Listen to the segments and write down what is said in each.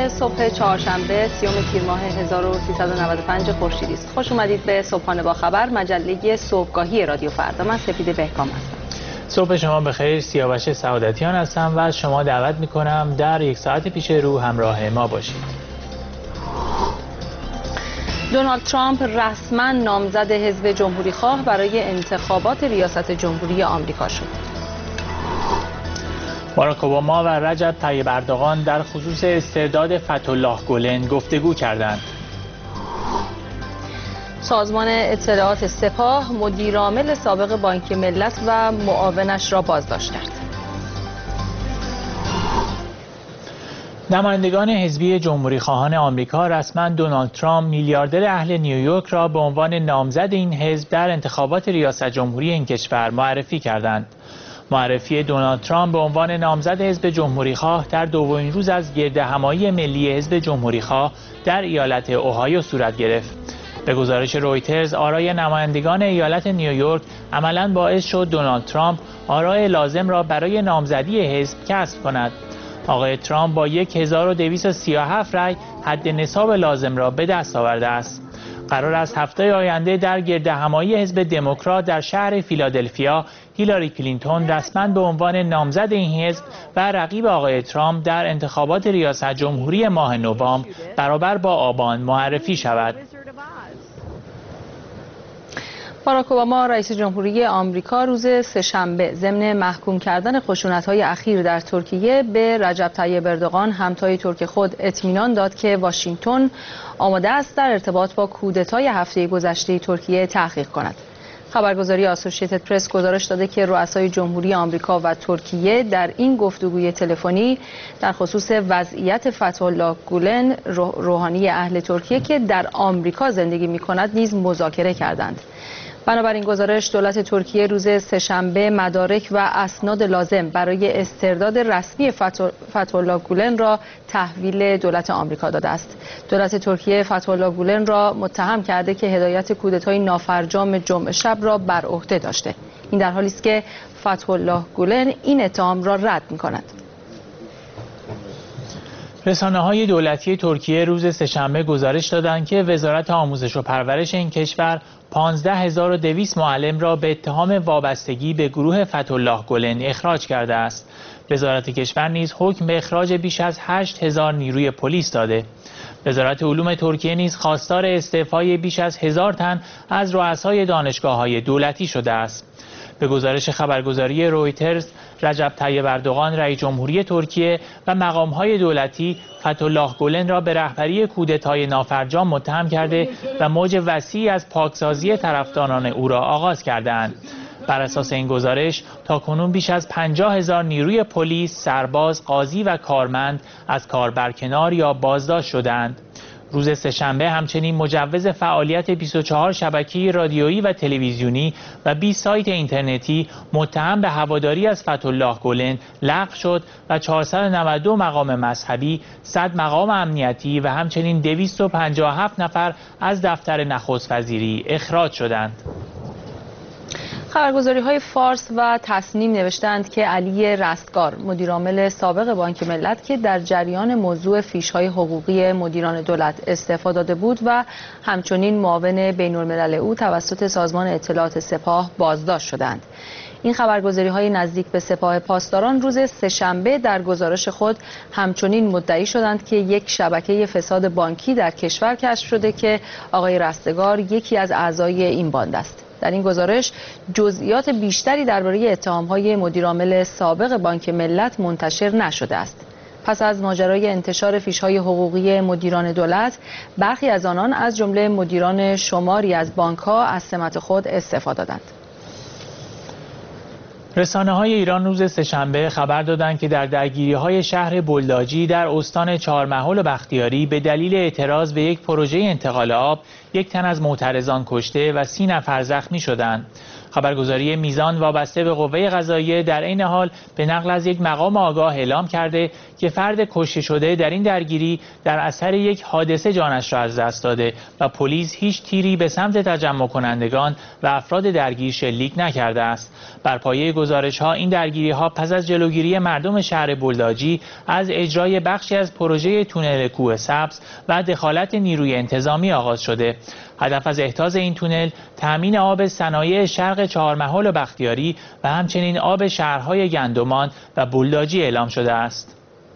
صبح چهارشنبه 30 تیر ماه 1395 خورشیدی است. خوش اومدید به صبحانه با خبر، مجله صبحگاهی رادیو فردا. من سپیده بهکام هستم. صبح شما بخیر. سیاوش سعادتیان هستم و شما دعوت میکنم در یک ساعت پیش رو همراه ما باشید. دونالد ترامپ رسما نامزد حزب جمهوریخواه برای انتخابات ریاست جمهوری آمریکا شد. باراک اوباما و رجب طیب اردوغان در خصوص استرداد فتح‌الله گلن گفتگو کردند. سازمان اطلاعات سپاه مدیرعامل سابق بانک ملت و معاونش را بازداشت کرد. نمایندگان حزبی جمهوریخواهان آمریکا رسما دونالد ترامپ میلیاردر اهل نیویورک را به عنوان نامزد این حزب در انتخابات ریاست جمهوری این کشور معرفی کردند. معرفی دونالد ترامپ به عنوان نامزد حزب جمهوریخواه در دومین روز از گردهمایی ملی حزب جمهوریخواه در ایالت اوهایو صورت گرفت. به گزارش رویترز، آرای نمایندگان ایالت نیویورک عملاً باعث شد دونالد ترامپ آرای لازم را برای نامزدی حزب کسب کند. آقای ترامپ با 1237 رای حد نصاب لازم را به دست آورده است. قرار است هفته آینده در گردهمایی حزب دموکرات در شهر فیلادلفیا هیلاری کلینتون رسما به عنوان نامزد این حزب و رقیب آقای ترامپ در انتخابات ریاست جمهوری ماه نوامبر برابر با آبان معرفی شود. باراک اوباما رئیس جمهوری آمریکا روز سه‌شنبه ضمن محکوم کردن خشونت‌های اخیر در ترکیه به رجب طیب اردوغان همتای ترک خود اطمینان داد که واشنگتن آماده است در ارتباط با کودتای هفته گذشته ترکیه تحقیق کند. خبرگزاری آسوشیتد پرس گزارش داده که رؤسای جمهوری آمریکا و ترکیه در این گفتگوی تلفنی در خصوص وضعیت فتح‌الله گولن، روحانی اهل ترکیه که در آمریکا زندگی می‌کند، نیز مذاکره کردند. بنابراین گزارش دولت ترکیه روز سه‌شنبه مدارک و اسناد لازم برای استرداد رسمی فتح‌الله گولن را تحویل دولت آمریکا داده است. دولت ترکیه فتح‌الله گولن را متهم کرده که هدایت کودتای نافرجام جمعه شب را بر عهده داشته. این در حالی است که فتح‌الله گولن این اتهام را رد می‌کند. رسانه‌های دولتی ترکیه روز سه‌شنبه گزارش دادند که وزارت آموزش و پرورش این کشور 15200 معلم را به اتهام وابستگی به گروه فتح‌الله گلن اخراج کرده است. وزارت کشور نیز حکم به اخراج بیش از 8000 نیروی پلیس داده. وزارت علوم ترکیه نیز خواستار استعفای بیش از 1000 تن از رؤسای دانشگاه‌های دولتی شده است. به گزارش خبرگزاری رویترز، رجب طیب اردوغان رئیس جمهوری ترکیه و مقام‌های دولتی فتح‌الله گلن را به رهبری کودتای نافرجام متهم کرده و موج وسیعی از پاکسازی طرفداران او را آغاز کرده‌اند. بر اساس این گزارش تاکنون بیش از 50000 نیروی پلیس، سرباز، قاضی و کارمند از کار برکنار یا بازداشت شدند. روز سه‌شنبه همچنین مجوز فعالیت 24 شبکه رادیویی و تلویزیونی و 20 سایت اینترنتی متهم به هواداری از فتح‌الله گلن لغو شد و 492 مقام مذهبی، 100 مقام امنیتی و همچنین 257 نفر از دفتر نخست وزیری اخراج شدند. خبرگزاری‌های فارس و تسنیم نوشتند که علی رستگار، مدیرعامل سابق بانک ملت که در جریان موضوع فیش‌های حقوقی مدیران دولت استعفا داده بود و همچنین معاون بین‌الملل او توسط سازمان اطلاعات سپاه بازداشت شدند. این خبرگزاری‌های نزدیک به سپاه پاسداران روز سه‌شنبه در گزارش خود همچنین مدعی شدند که یک شبکه فساد بانکی در کشور کشف شده که آقای رستگار یکی از اعضای این باند است. در این گزارش جزئیات بیشتری درباره اتهام‌های مدیرعامل سابق بانک ملت منتشر نشده است. پس از ماجرای انتشار فیش‌های حقوقی مدیران دولت، برخی از آنان از جمله مدیران شماری از بانک‌ها از سمت خود استعفا دادند. رسانه‌های ایران روز سه‌شنبه خبر دادند که در درگیری‌های شهر بلداجی در استان چهارمحال و بختیاری به دلیل اعتراض به یک پروژه انتقال آب، یک تن از معترضان کشته و 30 نفر زخمی شدند. خبرگزاری میزان وابسته به قوه قضاییه در عین حال به نقل از یک مقام آگاه اعلام کرده که فرد کشته شده در این درگیری در اثر یک حادثه جانش را از دست داده و پلیس هیچ تیری به سمت تجمع کنندگان و افراد درگیر شلیک نکرده است. بر پایه گزارش‌ها این درگیری‌ها پس از جلوگیری مردم شهر بلداجی از اجرای بخشی از پروژه تونل کوه سبز و دخالت نیروی انتظامی آغاز شده. هدف از احداث این تونل تامین آب صنایع شرق چهارمحال و بختیاری و همچنین آب شهرهای گندمان و بلداجی اعلام شده است.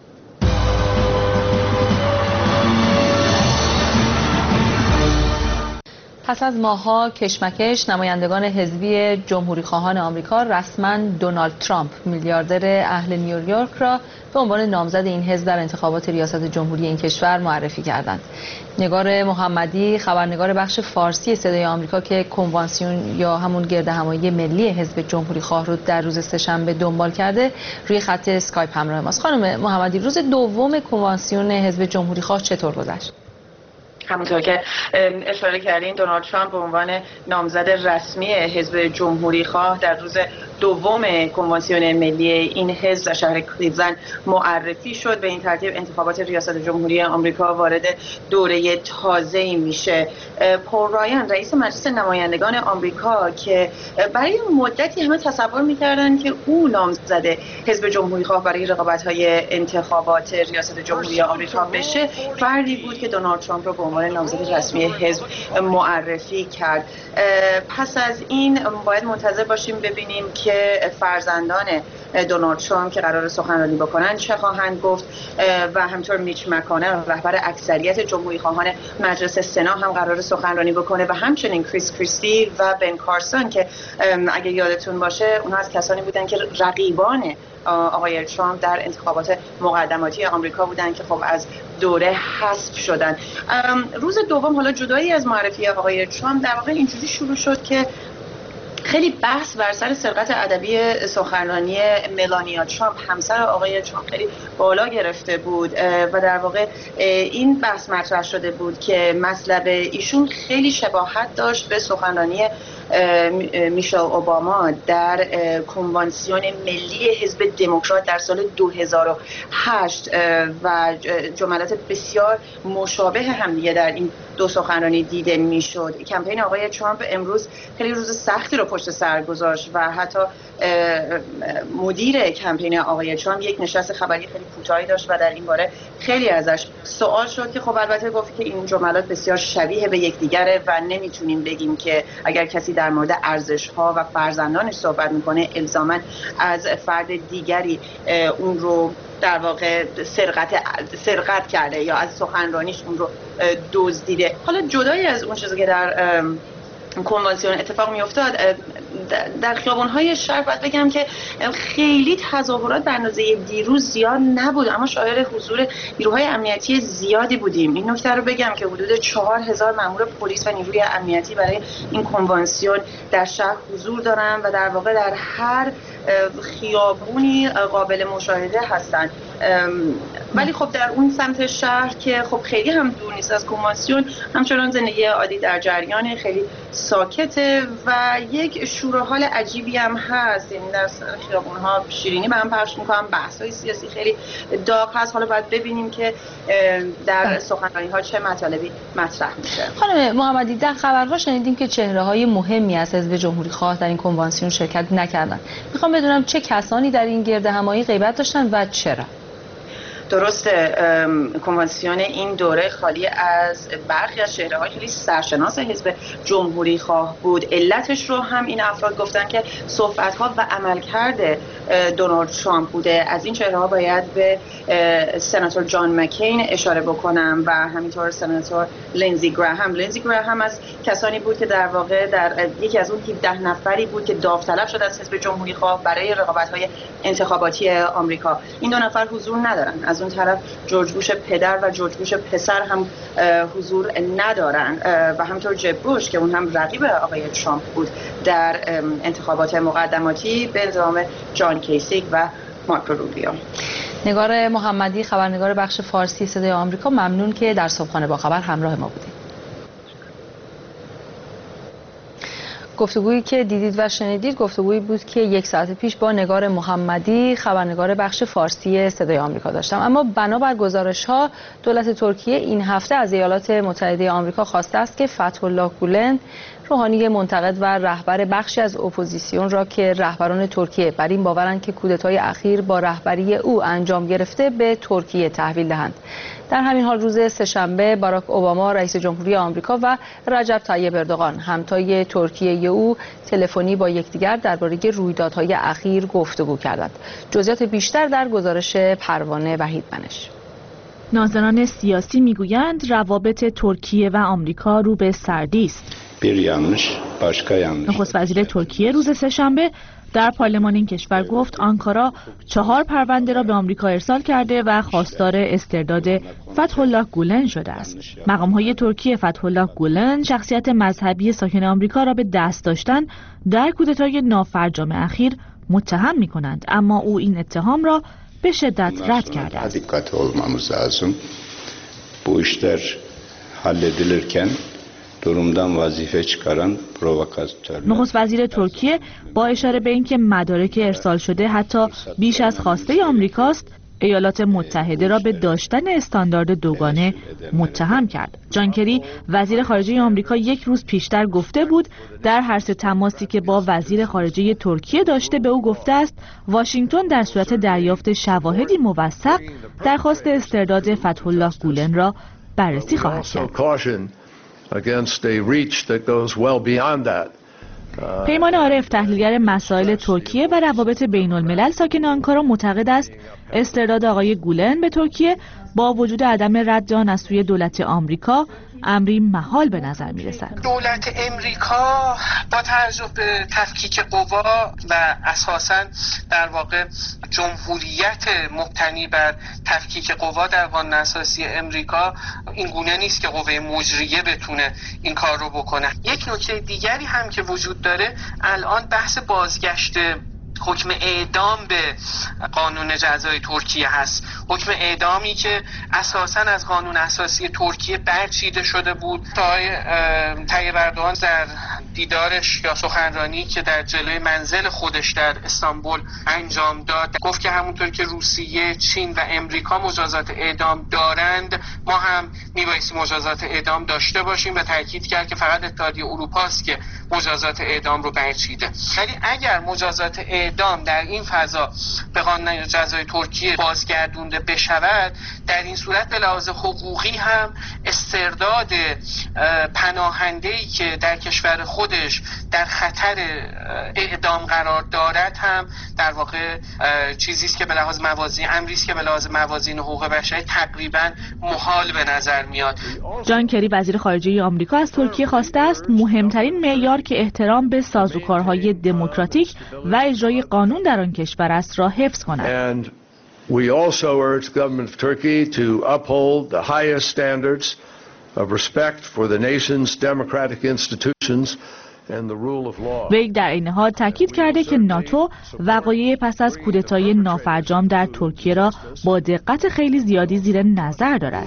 پس از ماه‌ها کشمکش، نمایندگان حزبی جمهوری‌خواهان آمریکا رسما دونالد ترامپ، میلیاردر اهل نیویورک را به عنوان نامزد این حزب در انتخابات ریاست جمهوری این کشور معرفی کردند. نگار محمدی، خبرنگار بخش فارسی صدای آمریکا که کنوانسیون یا همون گردهمایی ملی حزب جمهوری‌خواه رو در روز سه‌شنبه دنبال کرده، روی خط اسکایپ همراه ماست. خانم محمدی، روز دوم کنوانسیون حزب جمهوری‌خواه چطور گذشت؟ همونطور که اشاره کردین، دونالد ترامپ به عنوان نامزد رسمی حزب جمهوری‌خواه در روز دوم کنوانسیون ملی این حزب در شهر کلیولند معرفی شد. به این ترتیب انتخابات ریاست جمهوری آمریکا وارد دوره تازه‌ای میشه. پول رایان، رئیس مجلس نمایندگان آمریکا، که برای مدتی همه تصور می‌کردند که او نامزد حزب جمهوری‌خواه برای رقابت‌های انتخابات ریاست جمهوری آمریکا بشه، فردی بود که دونالد ترامپ رو به عنوان نامزد رسمی حزب معرفی کرد. پس از این باید منتظر باشیم ببینیم که فرزندان دونالد ترامپ که قرار سخنرانی بکنن چه خواهند گفت و همینطور میچ مکانل، رهبر اکثریت جمهوری خواهان مجلس سنا، هم قرار سخنرانی بکنه و همچنین کریس کریستی و بن کارسون که اگه یادتون باشه اونها از کسانی بودن که رقیبان آقای ترامپ در انتخابات مقدماتی آمریکا بودن که خب از دوره حذف شدن. روز دوم حالا جدایی از معرفی آقای ترامپ در واقع اینجوری شروع شد که خیلی بحث بر سر سرقت ادبی سخنرانی ملانیا ترامپ، همسر آقای ترامپ، خیلی بالا گرفته بود و در واقع این بحث مطرح شده بود که مطلب ایشون خیلی شباهت داشت به سخنرانی میشل اوباما در کنوانسیون ملی حزب دموکرات در سال 2008 و جملات بسیار مشابه هم دیگه در این دو سخنرانی دیده میشد. کمپین آقای ترامپ امروز خیلی روز سختی رو پشت سر گذاشت و حتی مدیر کمپین آقای ترامپ یک نشست خبری خیلی کوتاهی داشت و در این باره خیلی ازش سوال شد که خب البته گفت که این جملات بسیار شبیه به یکدیگره و نمیتونیم بگیم که اگر کسی در مورد ارزش‌ها و فرزندانش صحبت میکنه الزاماً از فرد دیگری اون رو در واقع سرقت کرده یا از سخنرانیش اون رو دزدیده. حالا جدای از اون چیزی که در کنوانسیون اتفاق میافتاد، در خیابان‌های شهر باید بگم که خیلی تظاهرات به اندازه دیروز زیاد نبود، اما شاهد حضور نیروهای امنیتی زیادی بودیم. این نکته رو بگم که حدود 4000 مأمور پلیس و نیروی امنیتی برای این کنوانسیون در شهر حضور دارن و در واقع در هر خیابونی قابل مشاهده هستند. ولی خب در اون سمت شهر که خب خیلی هم دور نیست از کنوانسیون، همچنان زندگی عادی در جریان، خیلی ساکته و یک شور و حال عجیبی هم هست. یعنی در خیابون‌ها شیرینی به هم پخش می‌کنن، بحث‌های سیاسی خیلی داغ هست. حالا باید ببینیم که در سخنرانی‌ها چه مطالبی مطرح میشه. خانم محمدی، در خبرها شنیدیم که چهره‌های مهمی از حزب جمهوری‌خواه در این کنوانسیون شرکت نکردند. می‌خوام بدونم چه کسانی در این گردهمایی غیبت داشتن و چرا؟ درسته، کنوانسیون این دوره خالی از برخی از چهره‌های خیلی سرشناس حزب جمهوری خواه بود. علتش رو هم این افراد گفتن که صحبت‌ها و عملکرد دونالد ترامپ بوده. از این چهره‌ها باید به سناتور جان مکین اشاره بکنم و همینطور سناتور لینزی گراهام از کسانی بود که در واقع در یکی از اون 17 نفری بود که داوطلب شد از حزب جمهوری خواه برای رقابت‌های انتخاباتی آمریکا. این دو نفر حضور ندارن. از اون طرف جورج بوش پدر و جورج بوش پسر هم حضور ندارن و همینطور جب بوش که اون هم رقیب آقای ترامپ بود در انتخابات مقدماتی به نظام جان کیسیک و مارکو روبیو. نگار محمدی، خبرنگار بخش فارسی صدای آمریکا، ممنون که در صبحانه با خبر همراه ما بودید. گفتگویی که دیدید و شنیدید گفتگویی بود که 1 ساعت پیش با نگار محمدی، خبرنگار بخش فارسی صدای آمریکا داشتم. اما بنابر گزارش‌ها دولت ترکیه این هفته از ایالات متحده آمریکا خواسته است که فتح‌الله گولن، روحانی منتقد و رهبر بخشی از اپوزیسیون را که رهبران ترکیه بر این باورند که کودتای اخیر با رهبری او انجام گرفته، به ترکیه تحویل دهند. در همین حال روز سه‌شنبه باراک اوباما رئیس جمهوری آمریکا و رجب طیب اردوغان همتای ترکیه او تلفنی با یکدیگر درباره رویدادهای اخیر گفتگو کردند. جزئیات بیشتر در گزارش پروانه وحیدمنش. ناظران سیاسی میگویند روابط ترکیه و آمریکا رو به سردی است. نخست وزیر ترکیه روز سه‌شنبه در پارلمان این کشور گفت آنکارا 4 پرونده را به آمریکا ارسال کرده و خواستار استرداد فتح‌الله گولن شده است. مقام‌های ترکیه فتح‌الله گولن، شخصیت مذهبی ساکن آمریکا، را به دست داشتن در کودتای نافرجام اخیر متهم می‌کنند، اما او این اتهام را به شدت رد کرده است. نخست وزیر ترکیه با اشاره به اینکه مدارک ارسال شده حتی بیش از خواسته آمریکاست، ایالات متحده را به داشتن استاندارد دوگانه متهم کرد. جان کری وزیر خارجه آمریکا 1 روز پیشتر گفته بود در هر 3 تماسی که با وزیر خارجه ترکیه داشته به او گفته است واشنگتن در صورت دریافت شواهدی موثق درخواست استرداد فتح‌الله گولن را بررسی خواهد کرد. پیمان عارف، تحلیلگر مسائل ترکیه و روابط بین الملل ساکن آنکارا، معتقد است استرداد آقای گولن به ترکیه با وجود عدم رد آن از سوی دولت آمریکا امری محال به نظر می رسد. دولت امریکا با توجه به تفکیک قوا و اساساً در واقع جمهوریت مبتنی بر تفکیک قوا در قانون اساسی امریکا این گونه نیست که قوه مجریه بتونه این کار رو بکنه. یک نکته دیگری هم که وجود داره، الان بحث بازگشت حکم اعدام به قانون جزای ترکیه هست. حکم اعدامی که اساساً از قانون اساسی ترکیه برچیده شده بود. آقای طیب اردوغان در دیدارش یا سخنرانی که در جلوی منزل خودش در استانبول انجام داد گفت که همونطور که روسیه، چین و امریکا مجازات اعدام دارند، ما هم میبایستی مجازات اعدام داشته باشیم و تاکید کرد که فقط اتحادیه اروپا است که مجازات اعدام رو برچیده. ولی اگر مجازات اعدام در این فضا به قانون جزای ترکیه بازگردونده بشود، در این صورت به لحاظ حقوقی هم استرداد پناهنده‌ای که در کشور خودش در خطر اعدام قرار دارد هم در واقع چیزی است که به لحاظ موازین، امری است که به لحاظ موازین حقوق بشری تقریبا محال به نظر میاد. جان کری وزیر خارجه آمریکا از ترکیه خواسته است مهمترین معیار که احترام به سازوکارهای دموکراتیک و اجرای قانون در آن کشور است را حفظ کند. We also urge the government of Turkey to uphold the highest standards of respect for the nation's democratic institutions and the rule of law. وی در این حال تاکید کرده که ناتو وقایع پس از کودتای نافرجام در ترکیه را با دقت خیلی زیادی زیر نظر دارد.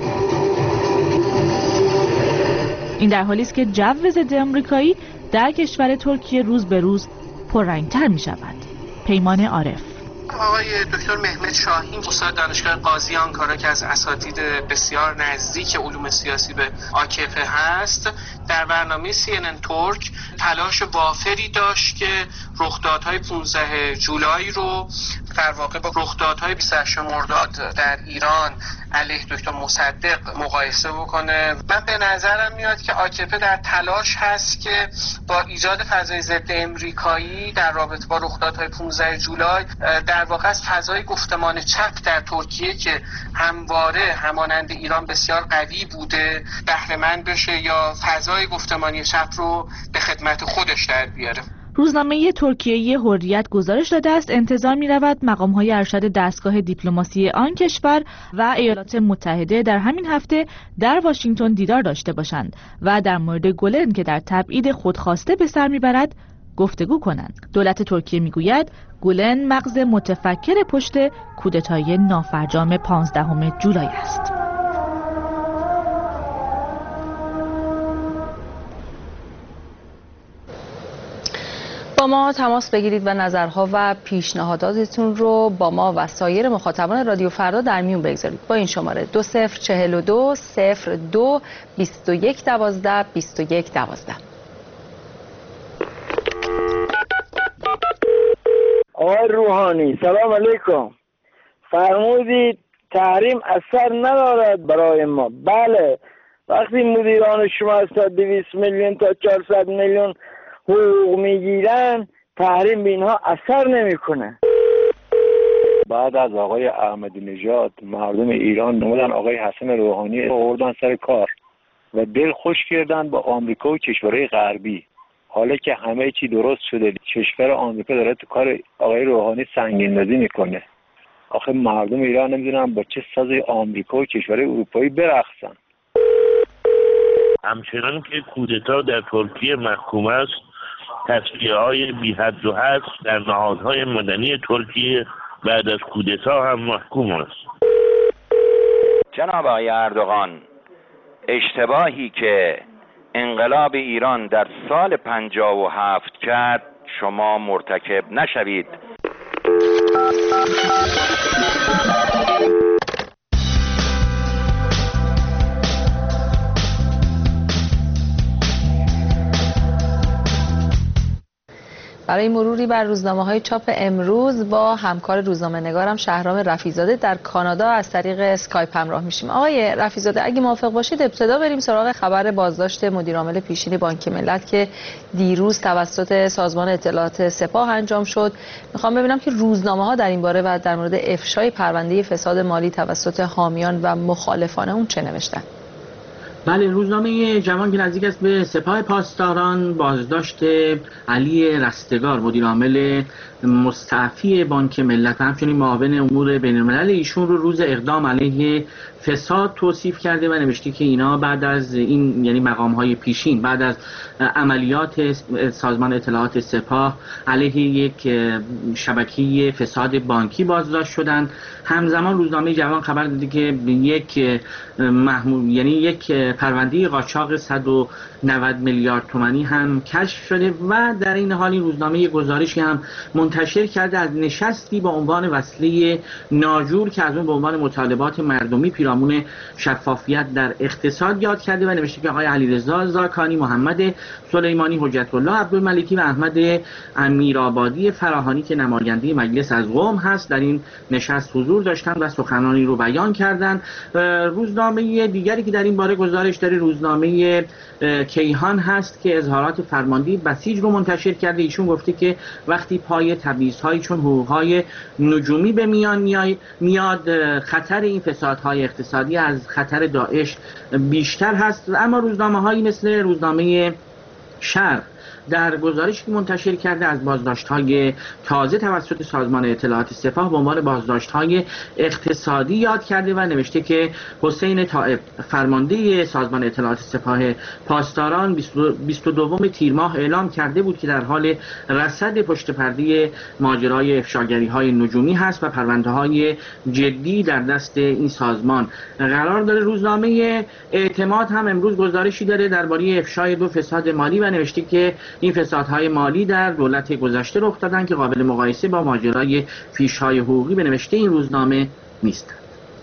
این در حالی است که جو ضد آمریکایی در کشور ترکیه روز به روز پررنگ‌تر می شود. پیمان عارف. آقای دکتر مهمت شاهین، استاد دانشگاه قاضی آنکارا که از اساتید بسیار نزدیک علوم سیاسی به آکف هست، در برنامه CNN ترک تلاش وافری داشت که رخدادهای 15 جولای رو در واقع با رخدادهای 28 مرداد در ایران علیه دکتر مصدق مقایسه بکنه. من به نظرم میاد که آکف در تلاش هست که با ایجاد فضای ضد امریکایی در رابطه با رخدادهای 15 جولای در واقع از فضای گفتمان چپ در ترکیه که همواره همانند ایران بسیار قوی بوده بهره مند بشه یا فضای گفتمانی چپ رو به خدمت خودش در بیاره. روزنامه ترکیه حریت گزارش داده است انتظار می رود مقام‌های ارشد دستگاه دیپلماسی آن کشور و ایالات متحده در همین هفته در واشنگتن دیدار داشته باشند و در مورد گولن که در تبعید خودخواسته به سر میبرد گفتگو کنند. دولت ترکیه میگوید گولن مغز متفکر پشت کودتای نافرجام 15 جولای است. با ما تماس بگیرید و نظرها و پیشنهاداتتون رو با ما و سایر مخاطبان رادیو فردا در میون بگذارید با این شماره 2042 02 21 12 21 12. آقای روحانی سلام علیکم. فرمودید تحریم اثر ندارد برای ما. بله، وقتی مدیران شما از 200 میلیون تا 400 میلیون حقوق میگیرن تحریم به اینها اثر نمیکنه. بعد از آقای احمدی نژاد مردم ایران نمودن آقای حسن روحانی آوردن سر کار و دل خوش کردن با آمریکا و کشورهای غربی. حالا که همه چی درست شده کشور آمریکا داره تو کار آقای روحانی سنگین‌بازی میکنه. آخه مردم ایران نمیدونن با چه ساز آمریکا و کشورهای اروپایی برقصن. همچنان که کودتا در ترکیه محکوم است، تصفیه‌های بی‌حد و حصر در نهادهای مدنی ترکیه بعد از کودتا هم محکوم است. جناب آقای اردوغان، اشتباهی که انقلاب ایران در سال 57 کرد شما مرتکب نشوید. برای مروری بر روزنامه‌های چاپ امروز با همکار روزنامه‌نگارم شهرام رفیع‌زاده در کانادا از طریق اسکایپ همراه میشیم. آقای رفیع‌زاده اگه موافق باشید ابتدا بریم سراغ خبر بازداشت مدیرعامل پیشین بانک ملت که دیروز توسط سازمان اطلاعات سپاه انجام شد. میخوام ببینم که روزنامه‌ها در این باره و در مورد افشای پرونده فساد مالی توسط حامیان و مخالفان اون چه نوشتن؟ بله، روزنامه جوان که نزدیک است به سپاه پاسداران بازداشت علی رستگار مدیرعامل مستعفی بانک ملت همچنین معاون امور بین‌الملل ایشون رو روز اقدام علیه فساد توصیف کرده و نوشته که اینا بعد از این یعنی مقام‌های پیشین بعد از عملیات سازمان اطلاعات سپاه علیه یک شبکه فساد بانکی بازداشت شدن. همزمان روزنامه جوان خبر داده که یک پرونده قاچاق 190 میلیارد تومانی هم کشف شده و در این حال این روزنامه گزارشی هم منتشر کرده از نشستی با عنوان وصله ناجور که از اون به عنوان مطالبات مردمی پیرامون شفافیت در اقتصاد یاد کرده و نوشته که آقای علیرضا زاکانی، محمد سلیمانی، حجت الله عبدالملکی و احمد امیرآبادی فراهانی که نماینده مجلس از قم هست در این نشست حضور داشتند و سخنانی رو بیان کردند. روزنامه دیگری که در این باره گزارش داره روزنامه کیهان هست که اظهارات فرمانده بسیج رو منتشر کرده. ایشون گفته که وقتی پای تبعیض‌های چون حقوق‌های نجومی به میان میاد خطر این فسادهای اقتصادی از خطر داعش بیشتر هست. اما روزنامه‌هایی مثل روزنامه شرق در گزارشی که منتشر کرده از بازداشت‌های تازه توسط سازمان اطلاعات سپاه به عنوان بازداشت‌های اقتصادی یاد کرده و نوشته که حسین طائب فرمانده سازمان اطلاعات سپاه پاسداران 22 تیر ماه اعلام کرده بود که در حال رصد پشت پرده ماجرای افشاگری‌های نجومی هست و پرونده‌های جدی در دست این سازمان قرار داره. روزنامه اعتماد هم امروز گزارشی داره درباره افشای 2 فساد مالی و نوشته که این فسادهای مالی در دولت گذشته رخ دادن که قابل مقایسه با ماجرای فیش‌های حقوقی به نوشته این روزنامه نیستند.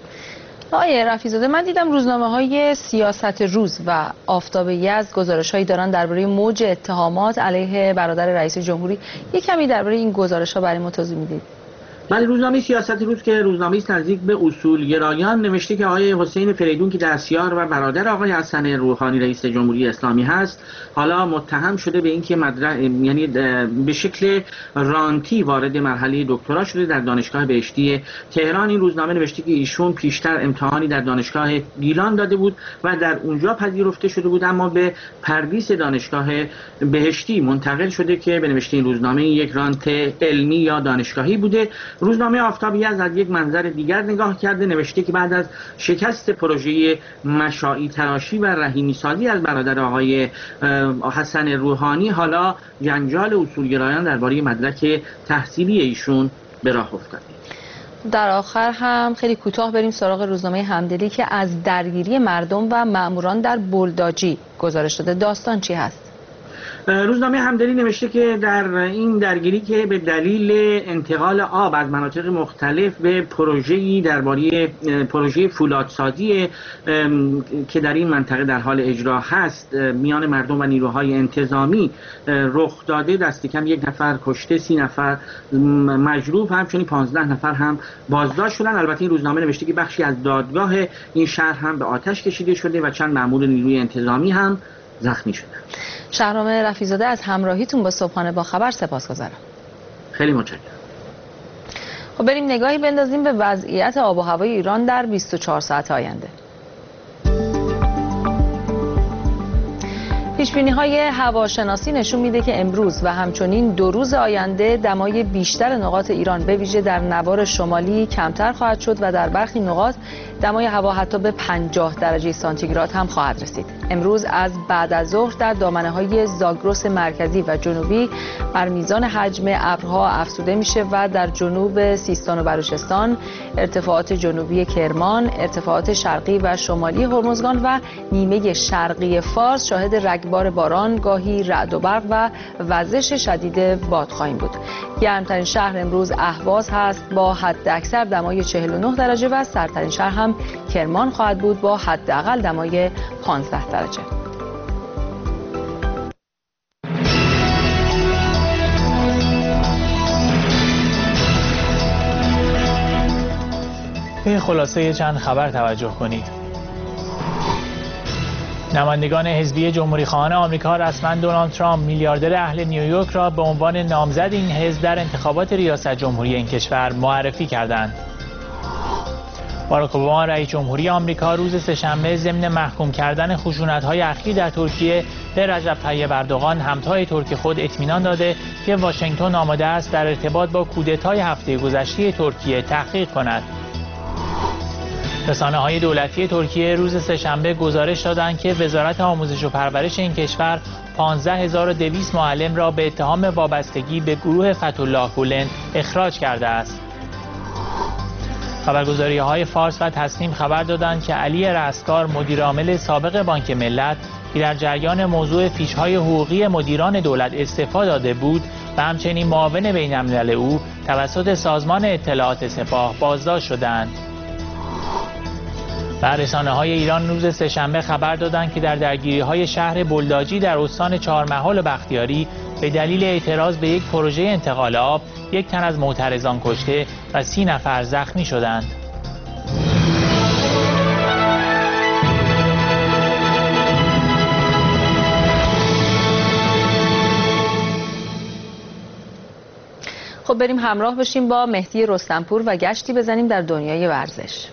آقای رفیع‌زاده من دیدم روزنامه‌های سیاست روز و آفتاب یزد گزارش‌هایی دارن درباره موج اتهامات علیه برادر رئیس جمهوری. یک کمی درباره این گزارش‌ها برای ما توضیح میدید؟ بله، روزنامه سیاست روز که روزنامه‌ای است نزدیک به اصولگرایان نوشته که آقای حسین فریدون که دستیار و برادر آقای حسن روحانی رئیس جمهوری اسلامی هست حالا متهم شده به اینکه یعنی به شکل رانتی وارد مرحله دکترا شده در دانشگاه بهشتی تهران. این روزنامه نوشته که ایشون پیشتر امتحانی در دانشگاه گیلان داده بود و در اونجا پذیرفته شده بود اما به پردیس دانشگاه بهشتی منتقل شده که به نوشته این روزنامه یک رانت علمی یا دانشگاهی بوده. روزنامه آفتابی از یک منظر دیگر نگاه کرده نوشته که بعد از شکست پروژه مشاعی تراشی و رحیمی سازی از برادر آقای حسن روحانی حالا جنجال اصولگرایان درباره مدرک تحصیلی ایشون به راه افتاده. در آخر هم خیلی کوتاه بریم سراغ روزنامه همدلی که از درگیری مردم و ماموران در بلداجی گزارش داده. داستان چی هست؟ روزنامه همدلی نوشته که در این درگیری که به دلیل انتقال آب از مناطق مختلف به پروژه‌ای درباره پروژه فولادسازی که در این منطقه در حال اجرا هست میان مردم و نیروهای انتظامی رخ داده، دست کم 1 نفر کشته، 30 نفر مجروح، همچنین 15 نفر هم بازداشت شدن. البته این روزنامه نوشته که بخشی از دادگاه این شهر هم به آتش کشیده شده و چند مأمور نیروی انتظامی هم زخمی شدن. شهرام رفیع‌زاده از همراهیتون با صبحانه با خبر سپاسگزارم. خیلی متشکرم. خب بریم نگاهی بندازیم به وضعیت آب و هوای ایران در 24 ساعت آینده. پیشبینی‌های هواشناسی نشون میده که امروز و همچنین 2 روز آینده دمای بیشتر نقاط ایران به ویژه در نوار شمالی کمتر خواهد شد و در برخی نقاط دمای هوا حتی به 50 درجه سانتیگراد هم خواهد رسید. امروز از بعد از ظهر در دامنه‌های زاگرس مرکزی و جنوبی بر میزان حجم ابرها افزوده میشه و در جنوب سیستان و بلوچستان، ارتفاعات جنوبی کرمان، ارتفاعات شرقی و شمالی هرمزگان و نیمه شرقی فارس شاهد رگبار باران، گاهی رعد و برق و وزش شدید باد خواهیم بود. گرمترین شهر امروز اهواز هست با حداکثر دمای 49 درجه و سردترین شهر هم کرمان خواهد بود با حداقل دمای 15 درجه. به خلاصه چند خبر توجه کنید. نمایندگان حزبی جمهوری‌خواهان آمریکا رسما دونالد ترامپ میلیاردر اهل نیویورک را به عنوان نامزد این حزب در انتخابات ریاست جمهوری این کشور معرفی کردند. باراک اوباما رئیس جمهوری آمریکا روز سه‌شنبه ضمن محکوم کردن خشونت‌های اخیر در ترکیه به رجب طیب اردوغان همتای ترک خود اطمینان داده که واشنگتن آماده است در ارتباط با کودتای هفته گذشته ترکیه تحقیق کند. رسانه‌های دولتی ترکیه روز سه‌شنبه گزارش دادند که وزارت آموزش و پرورش این کشور 15200 معلم را به اتهام وابستگی به گروه فتح‌الله گولن اخراج کرده است. خبرگزاری‌های فارس و تسنیم خبر دادند که علی رستگار مدیرعامل سابق بانک ملت که در جریان موضوع فیش‌های حقوقی مدیران دولت استعفا داده بود و همچنین معاون بین‌الملل او توسط سازمان اطلاعات سپاه بازداشت شدند. و رسانه‌های ایران روز سه‌شنبه خبر دادند که در درگیری‌های شهر بلداجی در استان چهارمحال و بختیاری به دلیل اعتراض به یک پروژه انتقال آب 1 تن از معترضان کشته و 30 نفر زخمی شدند. خب بریم همراه بشیم با مهدی رستمپور و گشتی بزنیم در دنیای ورزش.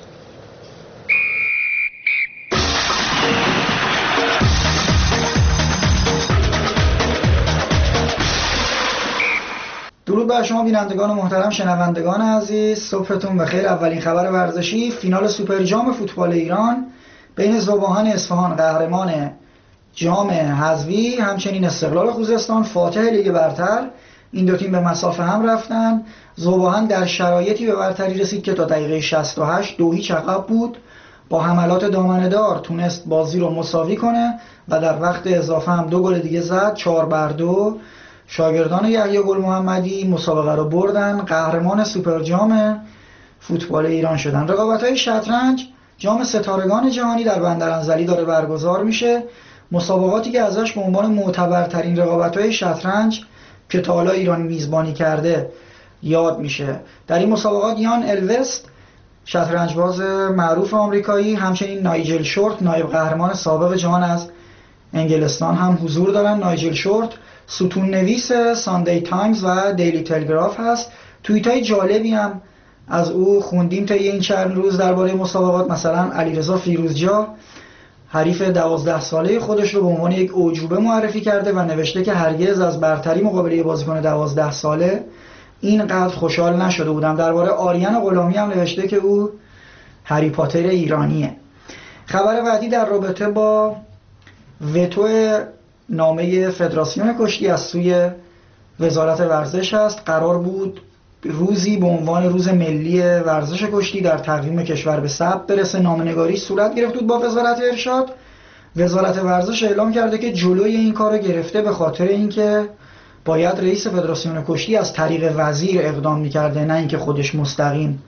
درود بر شما بینندگان محترم، شنوندگان عزیز، صبحتون بخیر. اولین خبر ورزشی: فینال سوپر جام فوتبال ایران بین ذوباهن اصفهان قهرمان جام حذفی همچنین استقلال خوزستان فاتح لیگ برتر، این دو تیم به مسافه هم رفتن. ذوباهن در شرایطی به برتری رسید که تا دقیقه 68 2-0 عقب بود، با حملات دامنه‌دار تونست بازی رو مساوی کنه و در وقت اضافه هم 2 گل دیگه زد. 4-2 شاگردان یحیی گل محمدی مسابقه رو بردن، قهرمان سوپر جام فوتبال ایران شدن. رقابت‌های شطرنج جام ستارگان جهانی در بندرانزلی داره برگزار میشه، مسابقاتی که ازش به عنوان معتبرترین رقابت‌های شطرنج که تا حالا ایران میزبانی کرده یاد میشه. در این مسابقات یان الوست شطرنجباز معروف آمریکایی، همچنین نایجل شورت نایب قهرمان سابق جهان از انگلستان هم حضور دارن. نایجل شورت ستون نویس ساندی تایمز و دیلی تلگراف هست. توییتای جالبی هم از او خوندیم تا این چند روز درباره مسابقات. مثلا علیرضا فیروزجا حریف 12 ساله خودش رو به عنوان یک اعجوبه معرفی کرده و نوشته که هرگز از برتری مقابله بازیکن 12 ساله اینقدر خوشحال نشده بودم. درباره آریان غلامی هم نوشته که او هری پاتر ایرانیه. خبر بعدی در رابطه با وتو نامه فدراسیون کشتی از سوی وزارت ورزش است. قرار بود روزی به عنوان روز ملی ورزش کشتی در تقویم کشور به ثبت برسه. نامه‌نگاری صورت گرفت بود با وزارت ارشاد وزارت ورزش اعلام کرده که جلوی این کار رو گرفته، به خاطر اینکه باید رئیس فدراسیون کشتی از طریق وزیر اقدام میکرده، نه اینکه خودش مستقیم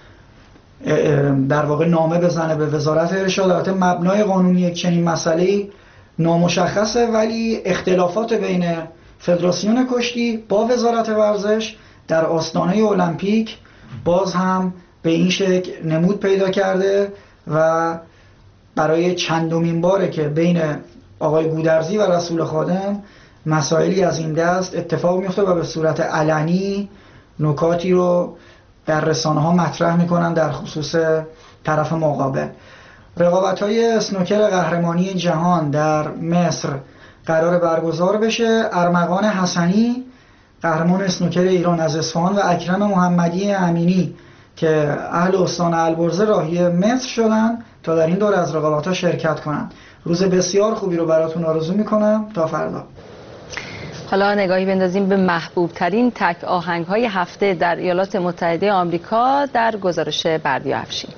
در واقع نامه بزنه به وزارت ارشاد. مبنای قانونی یک چنین مسئله‌ای نامشخصه، ولی اختلافات بین فدراسیون کشتی با وزارت ورزش در آستانه المپیک باز هم به این شکل نمود پیدا کرده و برای چندمین باره که بین آقای گودرزی و رسول خادم مسائلی از این دست اتفاق میفته و به صورت علنی نکاتی رو در رسانه ها مطرح میکنن در خصوص طرف مقابل. رقابت‌های اسنوکر قهرمانی جهان در مصر قرار برگزار بشه. ارمغان حسنی قهرمان اسنوکر ایران از اصفهان و اکرم محمدی امینی که اهل استان البرز راهی مصر شدن تا در این دوره از رقابت‌ها شرکت کنند. روز بسیار خوبی رو براتون آرزو میکنم. تا فردا. حالا نگاهی بندازیم به محبوب ترین تک آهنگ‌های هفته در ایالات متحده آمریکا در گزارش بردیا افشین.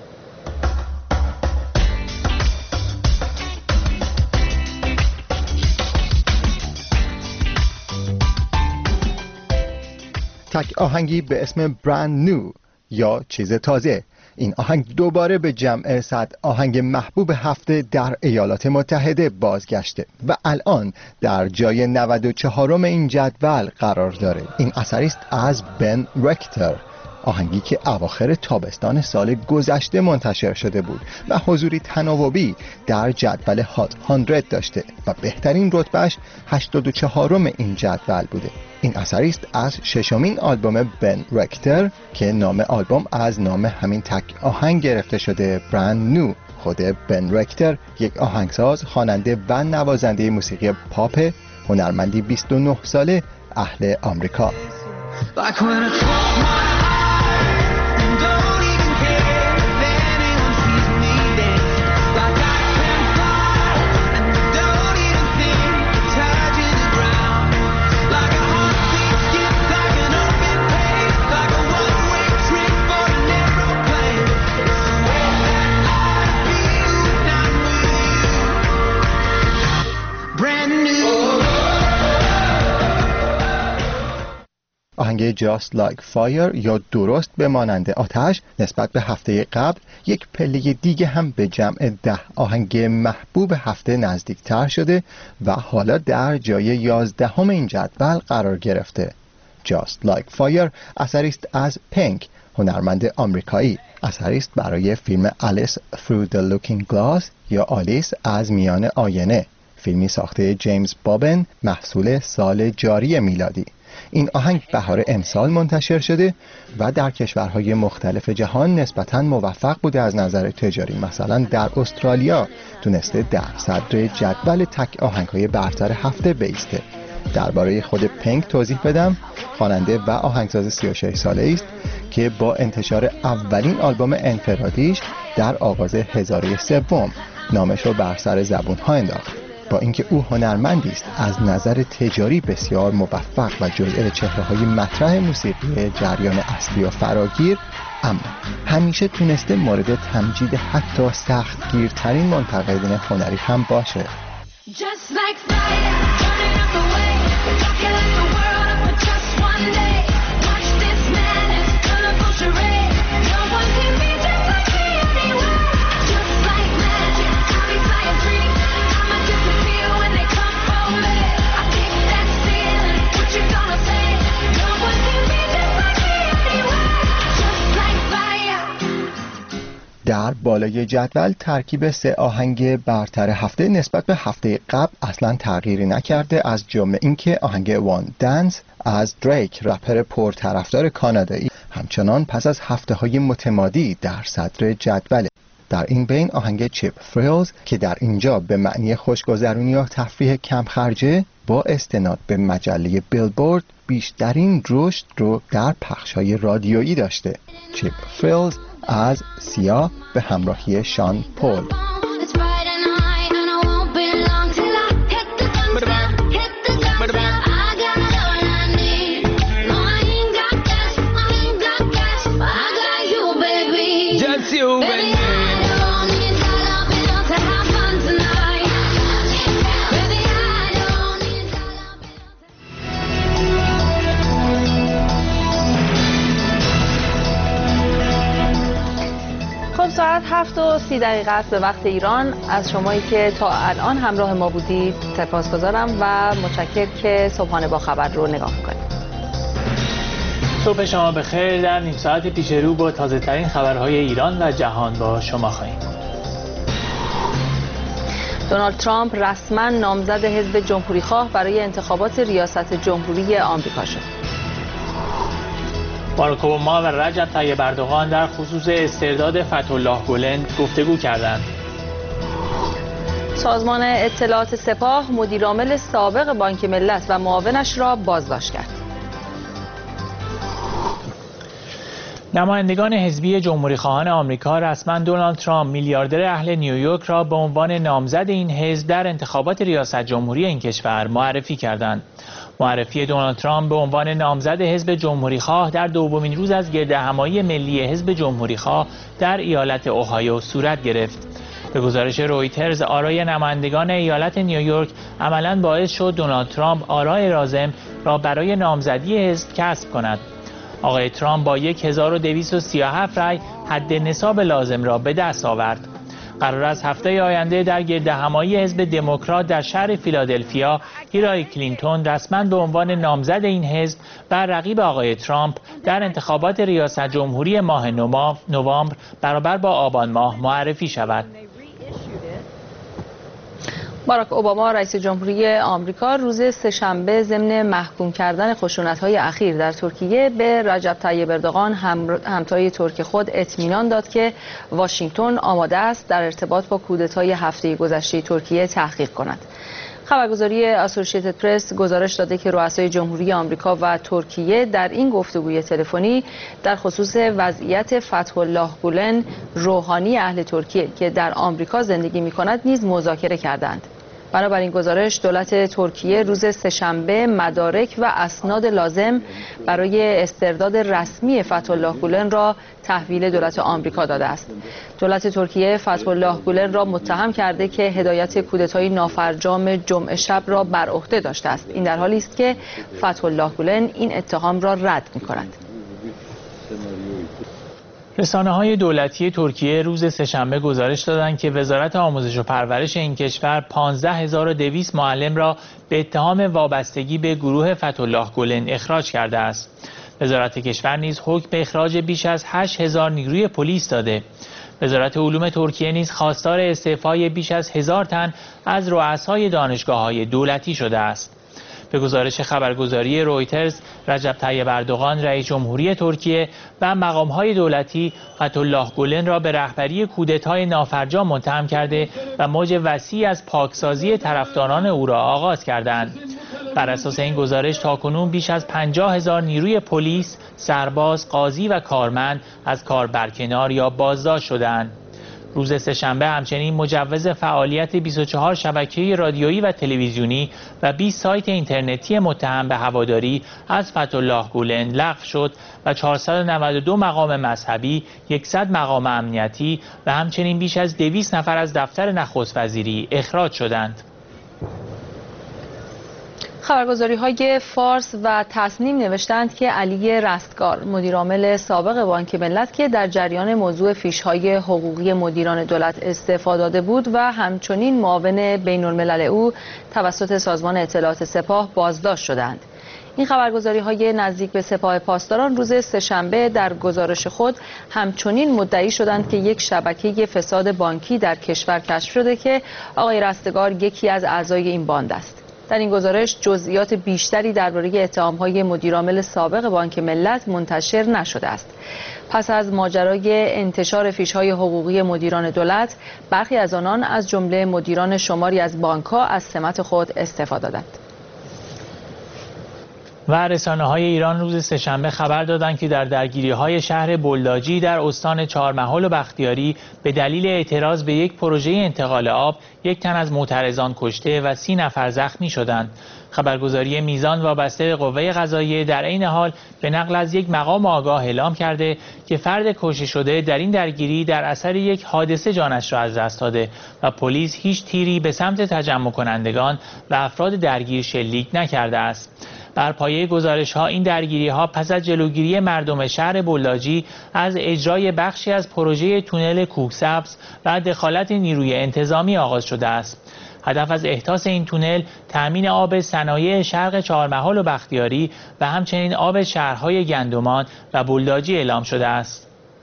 تک آهنگی به اسم برند نیو یا چیز تازه. این آهنگ دوباره به جمع 100 آهنگ محبوب هفته در ایالات متحده بازگشته و الان در جای 94م این جدول قرار داره. این اثری است از بن رکتر، آهنگی که اواخر تابستان سال گذشته منتشر شده بود و حضوری تناوبی در جدول هات 100 داشته و بهترین رتبهش 84م این جدول بوده. این اثری است از ششمین آلبوم بن رکتر که نام آلبوم از نام همین تک آهنگ گرفته شده، برند نیو. خود بن رکتر یک آهنگساز، خواننده و نوازنده موسیقی پاپ، هنرمندی 29 ساله اهل آمریکا. آهنگ Just Like Fire یا درست بمانند آتش نسبت به هفته قبل یک پله دیگه هم به جمع 10 آهنگ محبوب هفته نزدیکتر شده و حالا در جای 11م این جدول قرار گرفته. Just Like Fire اثری است از پینک، هنرمند آمریکایی. اثری است برای فیلم Alice Through the Looking Glass یا آلیس از میان آینه، فیلمی ساخته جیمز بابن محصول سال جاری میلادی. این آهنگ بهار امسال منتشر شده و در کشورهای مختلف جهان نسبتاً موفق بوده از نظر تجاری. مثلا در استرالیا تونسته در صدر جدول تک آهنگ‌های برتر هفته بایسته. درباره خود پینک توضیح بدم. خواننده و آهنگساز 36 ساله است که با انتشار اولین آلبوم انفرادیش در آغاز هزاره سوم نامش رو بر سر زبون‌ها انداخت. با اینکه او هنرمندی است از نظر تجاری بسیار موفق و جزء چهره‌های مطرح موسیقی جریان اصلی و فراگیر، اما همیشه تونسته مورد تمجید حتی سختگیرترین منتقدین هنری هم باشه. در بالای جدول ترکیب 3 آهنگ برتر هفته نسبت به هفته قبل اصلا تغییری نکرده، از جمله اینکه آهنگ وان دنس از دریک، رپر پرطرفدار کانادایی، همچنان پس از هفته‌های متمادی در صدر جدول. در این بین آهنگ چیپ فریلز که در اینجا به معنی خوشگذرونی یا تفریح کم خرجه، با استناد به مجله بیلبورد بیشترین رشد رو در پخش‌های رادیویی داشته. چیپ فریلز از سیا به همراهی شان پول. 7:30 است به وقت ایران. از شمایی که تا الان همراه ما بودید سپاسگزارم و متشکرم که صبحانه با خبر رو نگاه می‌کنید. صبح شما بخیر. در نیم ساعت پیش رو با تازه ترین خبرهای ایران و جهان با شما خواهیم. دونالد ترامپ رسما نامزد حزب جمهوریخواه برای انتخابات ریاست جمهوری آمریکا شد. باراک اوباما و رجب طیب اردوغان در خصوص استرداد فتح‌الله گلن گفتگو کردند. سازمان اطلاعات سپاه مدیرعامل سابق بانک ملت و معاونش را بازداشت کرد. نمایندگان حزبی جمهوریخواهان آمریکا رسما دونالد ترامپ میلیاردر اهل نیویورک را به عنوان نامزد این حزب در انتخابات ریاست جمهوری این کشور معرفی کردند. معرفی دونالد ترامپ به عنوان نامزد حزب جمهوریخواه در دومین روز از گردهمایی ملی حزب جمهوریخواه در ایالت اوهایو صورت گرفت. به گزارش رویترز، آرای نمایندگان ایالت نیویورک عملاً باعث شد دونالد ترامپ آرای لازم را برای نامزدی حزب کسب کند. آقای ترامپ با 1237 رای حد نصاب لازم را به دست آورد. قرار است هفته آینده در گردهمایی حزب دموکرات در شهر فیلادلفیا هیلاری کلینتون رسما به عنوان نامزد این حزب و رقیب آقای ترامپ در انتخابات ریاست جمهوری ماه نوامبر برابر با آبان ماه معرفی شود. باراک اوباما رئیس جمهوری آمریکا روز سه‌شنبه ضمن محکوم کردن خشونت‌های اخیر در ترکیه به رجب طیب اردوغان همتای ترک خود اطمینان داد که واشنگتن آماده است در ارتباط با کودتای هفته گذشته ترکیه تحقیق کند. خبرگزاری اسوسییتد پرس گزارش داده که رؤسای جمهوری آمریکا و ترکیه در این گفتگوی تلفنی در خصوص وضعیت فتح‌الله گولن روحانی اهل ترکیه که در آمریکا زندگی می‌کند نیز مذاکره کردند. بنابراین گزارش دولت ترکیه روز سه‌شنبه مدارک و اسناد لازم برای استرداد رسمی فتح‌الله گولن را تحویل دولت آمریکا داده است. دولت ترکیه فتح‌الله گولن را متهم کرده که هدایت کودتای نافرجام جمعه شب را بر عهده داشته است. این در حالی است که فتح‌الله گولن این اتهام را رد می‌کند. رسانه‌های دولتی ترکیه روز سه‌شنبه گزارش دادند که وزارت آموزش و پرورش این کشور 15200 معلم را به اتهام وابستگی به گروه فتح‌الله گولن اخراج کرده است. وزارت کشور نیز حکم به اخراج بیش از 8000 نیروی پلیس داده. وزارت علوم ترکیه نیز خواستار استعفای بیش از 1000 تن از رؤسای دانشگاه‌های دولتی شده است. به گزارش خبرگزاری رویترز، رجب طیب اردوغان رئیس جمهوری ترکیه و مقام‌های دولتی فتح‌الله گولن را به رهبری کودتای نافرجام متهم کرده و موج وسیعی از پاکسازی طرفداران او را آغاز کردند. بر اساس این گزارش تاکنون بیش از 50000 نیروی پلیس، سرباز، قاضی و کارمند از کار برکنار یا بازداشت شدند. روز سه‌شنبه همچنین مجوز فعالیت 24 شبکه رادیویی و تلویزیونی و 20 سایت اینترنتی متهم به هواداری از فتح‌الله گولن لغو شد و 492 مقام مذهبی، 100 مقام امنیتی و همچنین بیش از 200 نفر از دفتر نخست وزیری اخراج شدند. خبرگزاری‌های فارس و تصنیم نوشتند که علی رستگار مدیرعامل سابق بانک ملت که در جریان موضوع فیش‌های حقوقی مدیران دولت استعفا داده بود و همچنین معاون بین‌الملل او توسط سازمان اطلاعات سپاه بازداشت شدند. این خبرگزاری‌های نزدیک به سپاه پاسداران روز سه‌شنبه در گزارش خود همچنین مدعی شدند که یک شبکه فساد بانکی در کشور کشف شده که آقای رستگار یکی از اعضای این باند است. در این گزارش جزئیات بیشتری درباره اتهام‌های مدیرعامل سابق بانک ملت منتشر نشده است. پس از ماجرای انتشار فیش‌های حقوقی مدیران دولت، برخی از آنان از جمله مدیران شماری از بانک‌ها از سمت خود استعفا دادند. و رسانه‌های ایران روز سه‌شنبه خبر دادند که در درگیری‌های شهر بلداجی در استان چهارمحال و بختیاری به دلیل اعتراض به یک پروژه انتقال آب، یک تن از معترضان کشته و 30 نفر زخمی شدند. خبرگزاری میزان وابسته به قوه قضاییه در عین حال به نقل از یک مقام آگاه اعلام کرده که فرد کشته شده در این درگیری در اثر یک حادثه جانش را از دست داده و پلیس هیچ تیری به سمت تجمع کنندگان و افراد درگیر شلیک نکرده است. بر پایه گزارش‌ها این درگیری‌ها پس از جلوگیری مردم شهر بولاجی از اجرای بخشی از پروژه تونل کوهسبز و دخالت نیروی انتظامی آغاز شده است. هدف از احداث این تونل تأمین آب صنایع شرق چهارمحال و بختیاری و همچنین آب شهرهای گندمان و بولداجی اعلام شده است.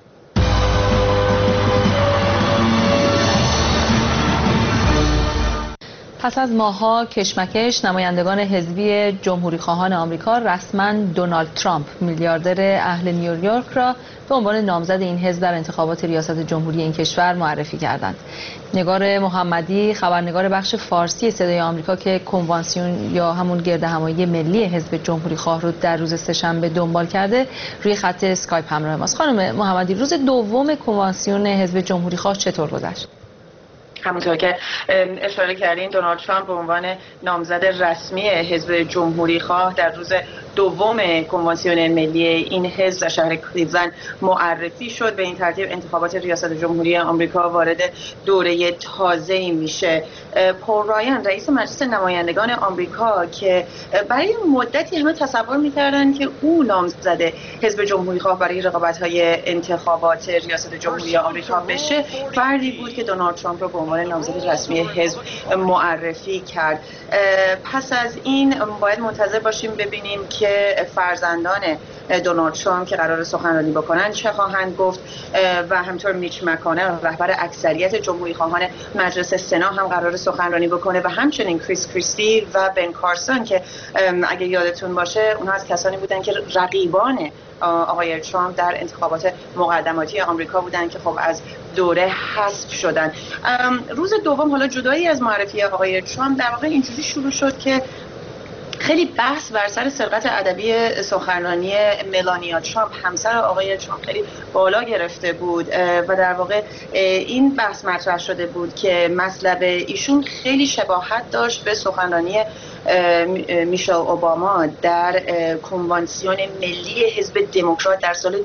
پس از ماه‌ها کشمکش، نمایندگان حزبی جمهوری‌خواهان آمریکا رسما دونالد ترامپ، میلیاردر اهل نیویورک را به عنوان نامزد این حزب در انتخابات ریاست جمهوری این کشور معرفی کردند. نگار محمدی، خبرنگار بخش فارسی صدای آمریکا که کنوانسیون یا همون گردهمایی ملی حزب جمهوری‌خواه رو در روز سه‌شنبه دنبال کرده، روی خط اسکایپ همراه ماست. خانم محمدی، روز دوم کنوانسیون حزب جمهوری‌خواه چطور گذشت؟ همونطور که اشاره کردین، دونالد ترامپ به عنوان نامزد رسمی حزب جمهوری‌خواه در روز دوم کنوانسیون ملی این حزب در شهر کلیولند معرفی شد. به این ترتیب انتخابات ریاست جمهوری آمریکا وارد دوره تازه‌ای میشه. پول رایان، رئیس مجلس نمایندگان آمریکا، که برای مدتی همه تصور می‌کردند که او نامزد حزب جمهوری‌خواه برای رقابت‌های انتخابات ریاست جمهوری آمریکا بشه، فردی بود که دونالد ترامپ را به عنوان نامزد رسمی حزب معرفی کرد. پس از این باید منتظر باشیم ببینیم که فرزندان دونالد ترامپ که قرار سخنرانی بکنن چه خواهند گفت و همینطور میچ مکانل، رهبر اکثریت جمهوری خواهان مجلس سنا، هم قرار سخنرانی بکنه و همچنین کریستی و بن کارسون که اگه یادتون باشه اونها از کسانی بودن که رقیبان آقای ترامپ در انتخابات مقدماتی آمریکا بودن که خب از دوره حذف شدن. روز دوم، حالا جدایی از معرفی آقای ترامپ، در واقع اینجوری شروع شد که خیلی بحث بر سر سرقت ادبی سخنرانی ملانیا ترامپ، همسر آقای ترامپ، خیلی بالا گرفته بود و در واقع این بحث مطرح شده بود که مطلب ایشون خیلی شباهت داشت به سخنرانی میشل اوباما در کنوانسیون ملی حزب دموکرات در سال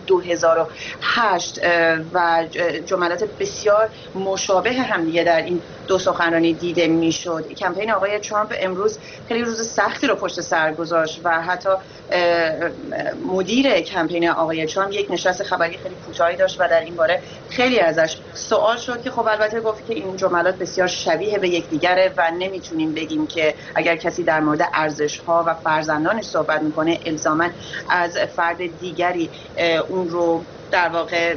2008 و جملات بسیار مشابه همدیگه در این دو سخنرانی دیده میشد. کمپین آقای ترامپ امروز خیلی روز سختی رو پشت سر گذاشت و حتی مدیر کمپین آقای ترامپ یک نشست خبری خیلی کوتاهی داشت و در این باره خیلی ازش سوال شد که خب البته گفت که این جملات بسیار شبیه به یکدیگره و نمیتونیم بگیم که اگر کسی در مورد ارزش‌ها و فرزندانش صحبت میکنه الزاماً از فرد دیگری اون رو در واقع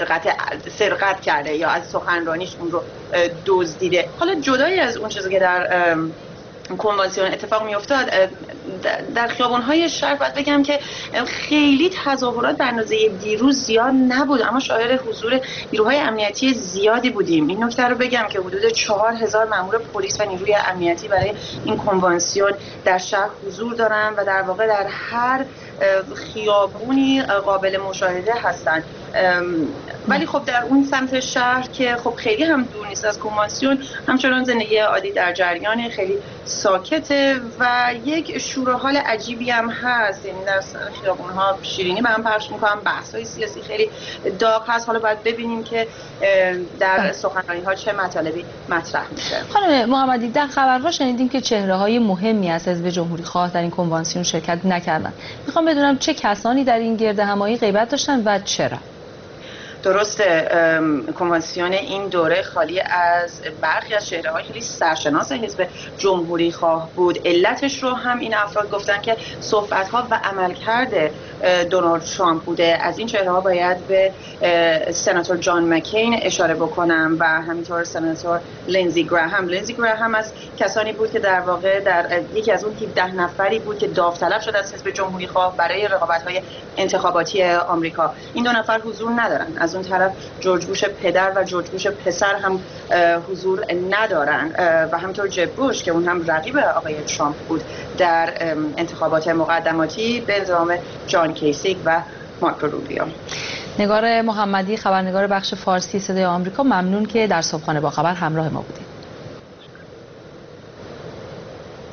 سرقت کرده یا از سخنرانیش اون رو دزدیده. حالا جدایی از اون چیزی که در کنوانسیون اتفاق میافتاد، در خیابان‌های شهر باید بگم که خیلی تظاهرات به اندازه دیروز زیاد نبود، اما شاهد حضور نیروهای امنیتی زیادی بودیم. این نکته رو بگم که حدود 4000 مأمور پلیس و نیروی امنیتی برای این کنوانسیون در شهر حضور دارن و در واقع در هر خیابونی قابل مشاهده هستند. ولی خب در اون سمت شهر که خب خیلی هم دور نیست از کنوانسیون، همچنان زندگی عادی در جریان، خیلی ساکته و یک شور و حال عجیبی هم هست. یعنی در خیابون‌ها شیرینی به هم پخش می‌کنن، بحث‌های سیاسی خیلی داغ هست. حالا باید ببینیم که در سخنرانی‌ها چه مطالبی مطرح میشه. خانم محمدی، در خبرها شنیدیم که چهره‌های مهمی از حزب جمهوری‌خواه در این کنوانسیون شرکت نکردند. می‌خوام بدونم چه کسانی در این گردهمایی غیبت داشتن و چرا؟ درسته، کنوانسیون این دوره خالی از برخی از چهره‌های خیلی سرشناس حزب جمهوری خواه بود. علتش رو هم این افراد گفتن که صحبت‌ها و عملکرد دونالد ترامپ بوده. از این چهره‌ها باید به سناتور جان مکین اشاره بکنم و همینطور سناتور لینزی گراهام. لینزی گراهام از کسانی بود که در واقع در یکی از اون 17 نفری بود که داوطلب شد از حزب جمهوری خواه برای رقابت‌های انتخاباتی آمریکا. این دو نفر حضور ندارن. از اون طرف جورج بوش پدر و جورج بوش پسر هم حضور ندارن و همینطور جب بوش که اون هم رقیب آقای ترامپ بود در انتخابات مقدماتی به انضمام جان کیسیک و مارکو روبیو. نگار محمدی، خبرنگار بخش فارسی صدای آمریکا، ممنون که در صبحانه با خبر همراه ما بودید.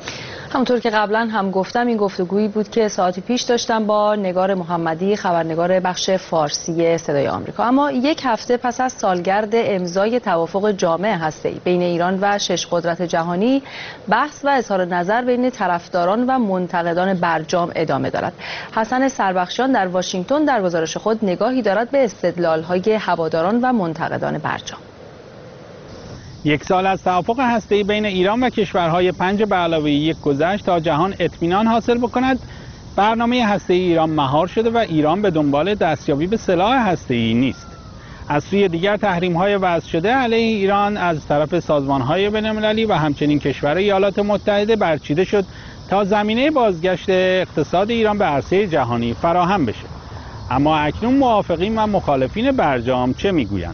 همونطور که قبلا هم گفتم این گفتگویی بود که ساعتی پیش داشتم با نگار محمدی، خبرنگار بخش فارسی صدای آمریکا. اما یک هفته پس از سالگرد امضای توافق جامع هسته‌ای بین ایران و 6 قدرت جهانی، بحث و اظهار نظر بین طرفداران و منتقدان برجام ادامه دارد. حسن سربخشیان در واشنگتن در گزارش خود نگاهی دارد به استدلال‌های هواداران و منتقدان برجام. یک سال از توافق هسته‌ای بین ایران و کشورهای 5+1 گذشت تا جهان اطمینان حاصل بکند. برنامه هسته‌ای ایران مهار شده و ایران به دنبال دستیابی به سلاح هسته‌ای نیست. از سوی دیگر تحریم‌های وضع شده علیه ایران از طرف سازمان‌های بین‌المللی و همچنین کشور ایالات متحده برچیده شد تا زمینه بازگشت اقتصاد ایران به عرصه جهانی فراهم بشه. اما اکنون موافقین و مخالفین برجام چه میگویند؟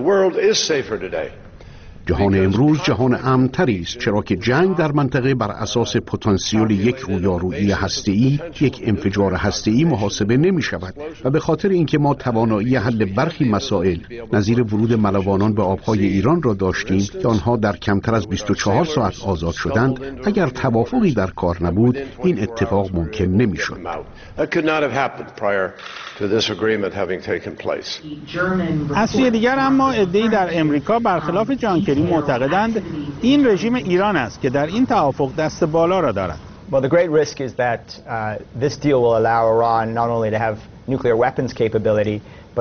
جهان امروز جهان امن‌تری است، چرا که جنگ در منطقه بر اساس پتانسیل یک رویارویی هسته‌ای، یک انفجار هسته‌ای محاسبه نمی‌شود و به خاطر اینکه ما توانایی حل برخی مسائل نظیر ورود ملوانان به آبهای ایران را داشتیم که آنها در کمتر از 24 ساعت آزاد شدند، اگر توافقی در کار نبود این اتفاق ممکن نمی‌شد. از سوی دیگر اما عده‌ای در امریکا برخلاف جان کری معتقدند این رژیم ایران است که در این توافق دست بالا را دارد. Well, the great risk is that this deal will allow Iran not only to have nuclear weapons capability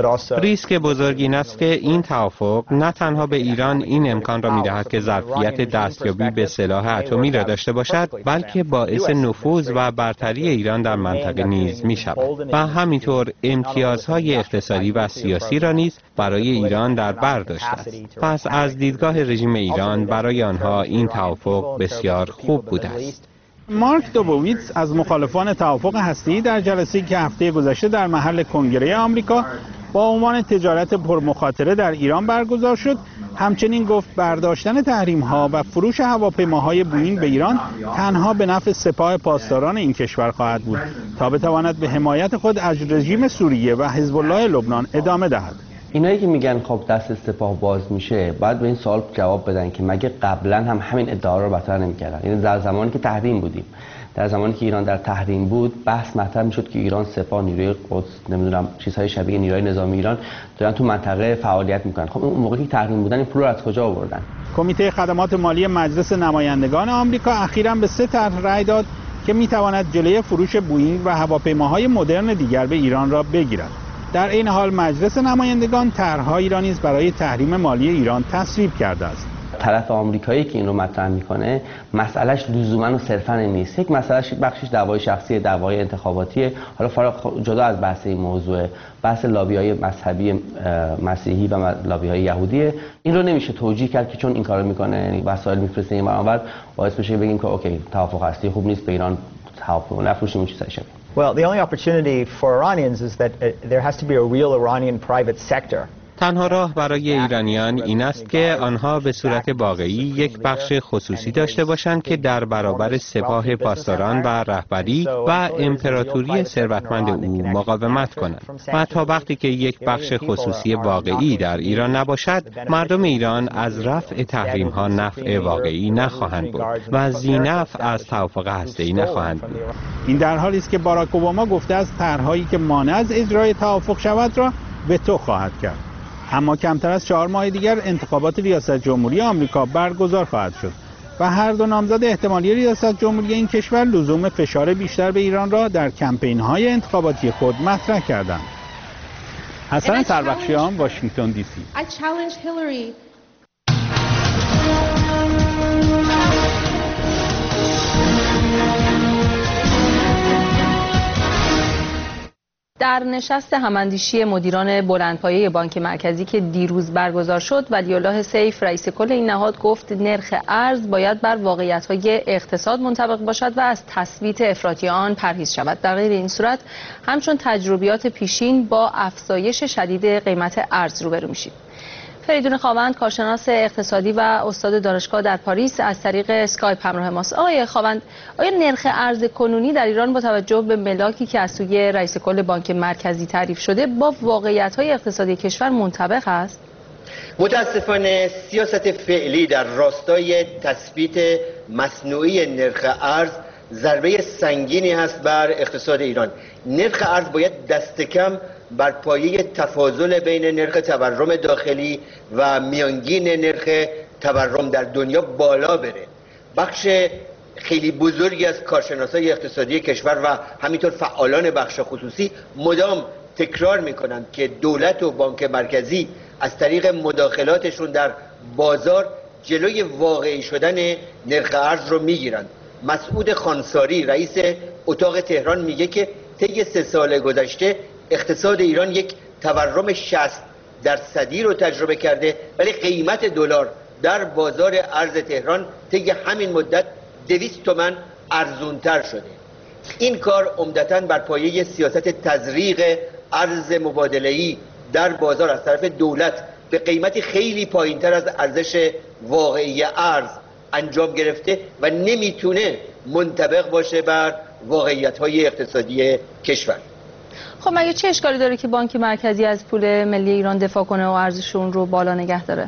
ریسک بزرگ این است که این توافق نه تنها به ایران این امکان را می‌دهد که ظرفیت دستیابی به سلاح اتمی را داشته باشد، بلکه باعث نفوذ و برتری ایران در منطقه نیز می‌شود و همینطور امتیازهای اقتصادی و سیاسی را نیز برای ایران در بر داشته است. پس از دیدگاه رژیم ایران برای آنها این توافق بسیار خوب بوده است. مارک دوبویتس از مخالفان توافق هسته‌ای در جلسه‌ای که هفته گذشته در محل کنگره آمریکا با عنوان تجارت پرمخاطره در ایران برگزار شد، همچنین گفت برداشتن تحریم‌ها و فروش هواپیماهای بوئینگ به ایران تنها به نفع سپاه پاسداران این کشور خواهد بود تا بتواند به حمایت خود از رژیم سوریه و حزب الله لبنان ادامه دهد. اینایی که میگن خب دست سپاه باز میشه، باید به این سوال جواب بدن که مگه قبلا هم همین ادعا رو مطرح نمی‌کردن؟ یعنی در زمانی که تحریم بودیم، در زمانی که ایران در تحریم بود، بحث مطرح میشد که ایران، سپاه، نیروی قدس، نمیدونم چیزهای شبیه نیروهای نظامی ایران دارن تو منطقه فعالیت میکنن. خب اون موقعی که تحریم بودن این پول رو از کجا آوردن؟ کمیته خدمات مالی مجلس نمایندگان آمریکا اخیراً به 3 طرح رأی داد که میتواند جلوی فروش بوئینگ و هواپیماهای مدرن دیگر به ایران را بگیرد. در این حال مجلس نمایندگان طرح‌هایی را نیز برای تحریم مالی ایران تصویب کرده است. طرف آمریکایی که این رو مطرح میکنه مسئلهش لزوما و صرفا نیست. یک مسئلهش بخشش دعوای شخصی، دعوای انتخاباتیه. حالا جدا از بحث این موضوع، بحث لابی‌های مذهبی مسیحی و لابی‌های یهودیه. این رو نمیشه توجیه کرد که چون این کارو میکنه، یعنی وسایل میفرسته این برابر باعث بشه بگیم که اوکی توافق هستی خوب نیست، به ایران توافق نفروشیم چیزای شبیه. Well, the only opportunity for Iranians is that there has to be a real Iranian private sector. تنها راه برای ایرانیان این است که آنها به صورت واقعی یک بخش خصوصی داشته باشند که در برابر سپاه پاسداران و رهبری و امپراتوری ثروتمند او مقاومت کنند. و تا وقتی که یک بخش خصوصی واقعی در ایران نباشد، مردم ایران از رفع تحریم‌ها نفع واقعی نخواهند بود و ذی‌نفع از توافق هسته‌ای نخواهند بود. این در حالی است که باراک اوباما گفته است طرح‌هایی که مانع از اجرای توافق شود را وتو خواهد کرد. اما کمتر از 4 ماه دیگر انتخابات ریاست جمهوری آمریکا برگزار خواهد شد و هر دو نامزد احتمالی ریاست جمهوری این کشور لزوم فشار بیشتر به ایران را در کمپین‌های انتخاباتی خود مطرح کردند. حسن سربخشیان، واشنگتن دی سی. در نشست هماندیشی مدیران بلندپایه بانک مرکزی که دیروز برگزار شد، ولی‌الله سیف رئیس کل این نهاد گفت نرخ ارز باید بر واقعیت‌های اقتصاد منطبق باشد و از تثبیت افراطی آن پرهیز شود. در غیر این صورت همچون تجربیات پیشین با افزایش شدید قیمت ارز روبرو میشید. فریدون خاوند، کارشناس اقتصادی و استاد دانشگاه در پاریس، از طریق اسکایپ همراه ماست. آقای خاوند، آیا نرخ ارز کنونی در ایران با توجه به ملاکی که از سوی رئیس کل بانک مرکزی تعریف شده با واقعیت‌های اقتصادی کشور منطبق است؟ متاسفانه سیاست فعلی در راستای تثبیت مصنوعی نرخ ارز ضربه سنگینی هست بر اقتصاد ایران. نرخ ارز باید دست کم بر پایه تفاضل بین نرخ تورم داخلی و میانگین نرخ تورم در دنیا بالا بره. بخش خیلی بزرگی از کارشناسای اقتصادی کشور و همینطور فعالان بخش خصوصی مدام تکرار میکنند که دولت و بانک مرکزی از طریق مداخلاتشون در بازار جلوی واقعی شدن نرخ ارز رو میگیرند. مسعود خانساری رئیس اتاق تهران میگه که طی 3 سال گذشته اقتصاد ایران یک تورم 60% رو تجربه کرده، ولی قیمت دلار در بازار ارز تهران طی همین مدت 200 تومان ارزونتر شده. این کار عمدتاً بر پایه سیاست تزریق ارز مبادله‌ای در بازار از طرف دولت به قیمتی خیلی پایینتر از ارزش واقعی ارز انجام گرفته و نمیتونه منطبق باشه بر واقعیت‌های اقتصادی کشور. خب مگه چه اشکالی داره که بانک مرکزی از پول ملی ایران دفاع کنه و ارزش اون رو بالا نگه داره؟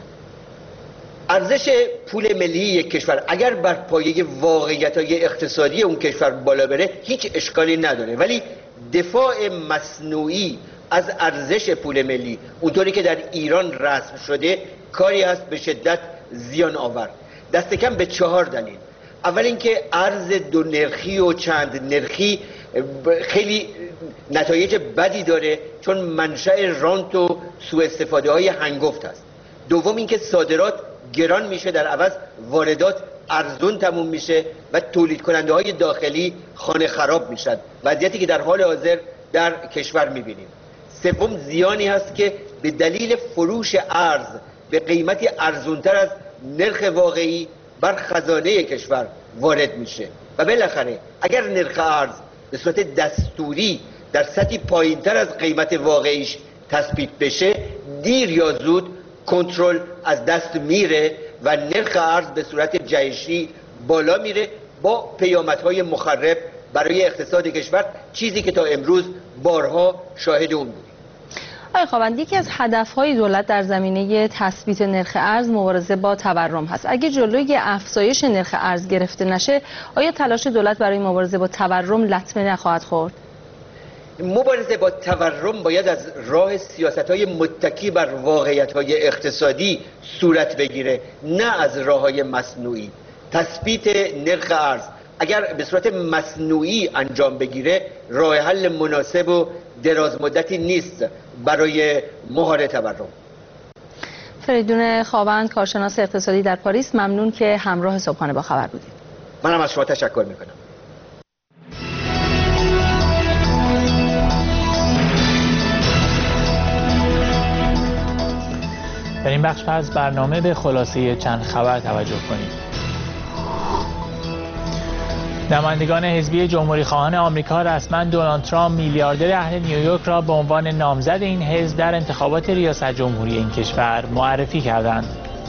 ارزش پول ملی یک کشور اگر بر پایه واقعیت‌های اقتصادی اون کشور بالا بره هیچ اشکالی نداره، ولی دفاع مصنوعی از ارزش پول ملی اونطوری که در ایران رسم شده کاری است به شدت زیان آور، دست کم به 4 دلیل. اول اینکه ارز دو نرخی و چند نرخی خیلی نتایج بدی داره چون منشأ رانت و سوء استفاده های هنگفت است. دوم اینکه صادرات گران میشه، در عوض واردات ارزون تموم میشه و تولید کننده های داخلی خانه خراب میشن، وضعیتی که در حال حاضر در کشور میبینیم. سوم زیانی هست که به دلیل فروش ارز به قیمتی ارزونتر از نرخ واقعی بر خزانه کشور وارد میشه و بالاخره اگر نرخ ارز به صورت دستوری در سطحی پایینتر از قیمت واقعیش تثبیت بشه دیر یا زود کنترل از دست میره و نرخ ارز به صورت جهشی بالا میره با پیامدهای مخرب برای اقتصاد کشور، چیزی که تا امروز بارها شاهد اون بود. آقای خاوند، یکی از هدفهای دولت در زمینه تثبیت نرخ ارز مبارزه با تورم هست. اگه جلوی افزایش نرخ ارز گرفته نشه، آیا تلاش دولت برای مبارزه با تورم لطمه نخواهد خورد؟ مبارزه با تورم باید از راه سیاست‌های متکی بر واقعیت‌های اقتصادی صورت بگیره، نه از راه‌های مصنوعی. تثبیت نرخ ارز اگر به صورت مصنوعی انجام بگیره راه حل مناسب و دراز مدتی نیست برای مهار تورم. فریدون خاوند، کارشناس اقتصادی در پاریس، ممنون که همراه صبحانه با خبر بودید. منم از شما تشکر میکنم. در این بخش از برنامه به خلاصه چند خبر توجه کنید. نمایندگان حزبی جمهوری خواهان آمریکا رسما دونالد ترامپ میلیاردر اهل نیویورک را به عنوان نامزد این حزب در انتخابات ریاست جمهوری این کشور معرفی کردند.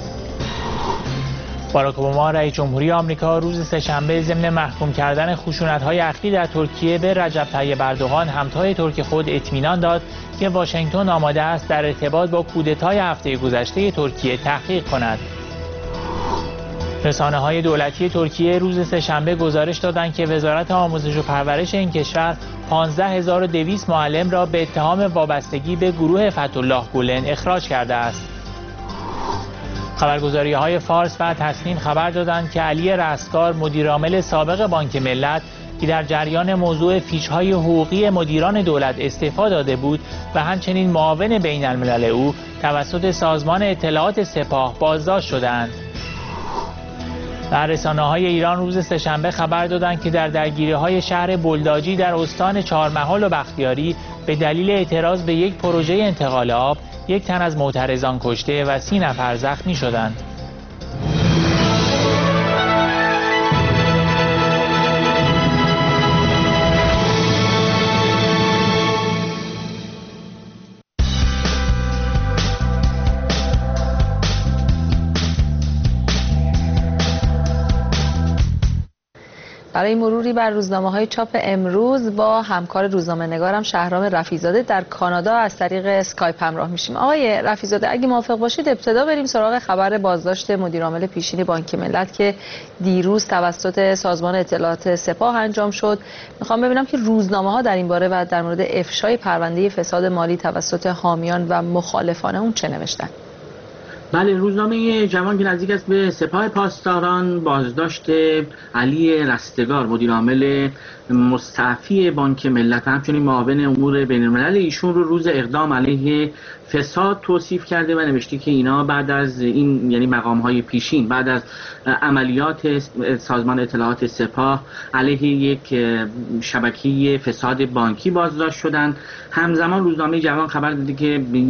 باراک اوباما رئیس جمهوری آمریکا روز سه‌شنبه ضمن محکوم کردن خشونت‌های اخیر در ترکیه به رجب طیب اردوغان همتای ترک خود اطمینان داد که واشنگتن آماده است در ارتباط با کودتای هفته گذشته ترکیه تحقیق کند. رسانه‌های دولتی ترکیه روز سه‌شنبه گزارش دادند که وزارت آموزش و پرورش این کشور 15200 معلم را به اتهام وابستگی به گروه فتح‌الله گولن اخراج کرده است. خبرگزاری‌های فارس و تسنیم خبر دادند که علی رستگار مدیرعامل سابق بانک ملت که در جریان موضوع فیش‌های حقوقی مدیران دولت استعفا داده بود و همچنین معاون بین‌الملل او توسط سازمان اطلاعات سپاه بازداشت شدند. رسانه‌های ایران روز سه‌شنبه خبر دادند که در درگیری‌های شهر بلداجی در استان چهارمحال و بختیاری به دلیل اعتراض به یک پروژه انتقال آب 1 تن از معترضان کشته و 30 نفر زخمی شدند. برای مروری بر روزنامه‌های چاپ امروز با همکار روزنامه‌نگارم شهرام رفیع‌زاده در کانادا از طریق اسکایپ همراه میشیم. آقای رفیع‌زاده اگه موافق باشید ابتدا بریم سراغ خبر بازداشت مدیرعامل پیشین بانک ملت که دیروز توسط سازمان اطلاعات سپاه انجام شد. میخوام ببینم که روزنامه‌ها در این باره و در مورد افشای پرونده فساد مالی توسط حامیان و مخالفان اون چه نوشتن؟ بله، روزنامه جوان که نزدیک است به سپاه پاسداران بازداشت علی رستگار مدیرعامل مستعفی بانک ملت و همچنین معاون امور بین‌الملل ایشون رو روز اقدام علیه فساد توصیف کرده و نوشته که اینا بعد از این یعنی مقام‌های پیشین بعد از عملیات سازمان اطلاعات سپاه علیه یک شبکه فساد بانکی بازداشت شدند. همزمان روزنامه جوان خبر داده که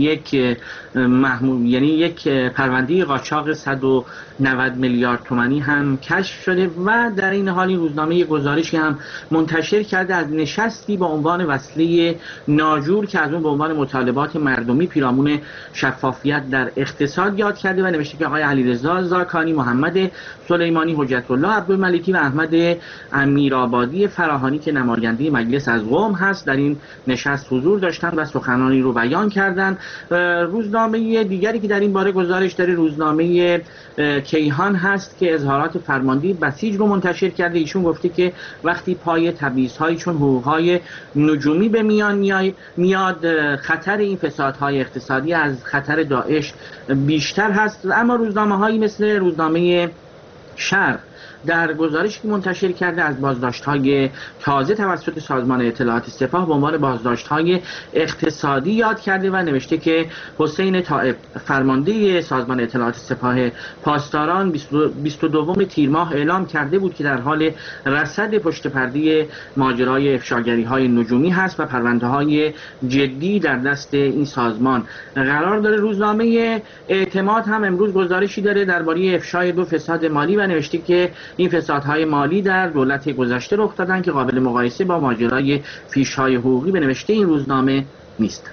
یک پرونده قاچاق 190 میلیارد تومانی هم کشف شده و در این حال این روزنامه گزارشی هم منتشر کرده از نشستی با عنوان وصله ناجور که از اون به عنوان مطالبات مردمی پیرامون شفافیت در اقتصاد یاد کرده و نوشته که آقای علیرضا زاکانی، محمد سلیمانی، حجت الله عبدالملکی و احمد امیرآبادی فراهانی که نماینده مجلس از قم هست در این نشست حضور داشتند و سخنانی رو بیان کردند. روزنامه دیگری که در این باره گزارش داره روزنامه کیهان هست که اظهارات فرمانده بسیج رو منتشر کرده. ایشون گفته که وقتی پای تبعیض‌هایی چون حقوق‌های نجومی به میان میاد خطر این فسادهای اقتصادی از خطر داعش بیشتر هست. اما روزنامه‌هایی مثل روزنامه شرق در گزارشی که منتشر کرده از بازداشت‌های تازه توسط سازمان اطلاعات سپاه به عنوان بازداشت‌های اقتصادی یاد کرده و نوشته که حسین طائب فرمانده سازمان اطلاعات سپاه پاسداران 22 تیر ماه اعلام کرده بود که در حال رصد پشت پرده ماجرای افشاگری‌های نجومی هست و پرونده‌های جدی در دست این سازمان قرار داره. روزنامه اعتماد هم امروز گزارشی داره درباره افشای 2 فساد مالی و نوشته که این فسادهای مالی در دولت گذشته رخ دادن که قابل مقایسه با ماجرای فیش‌های حقوقی به نوشته این روزنامه نیست.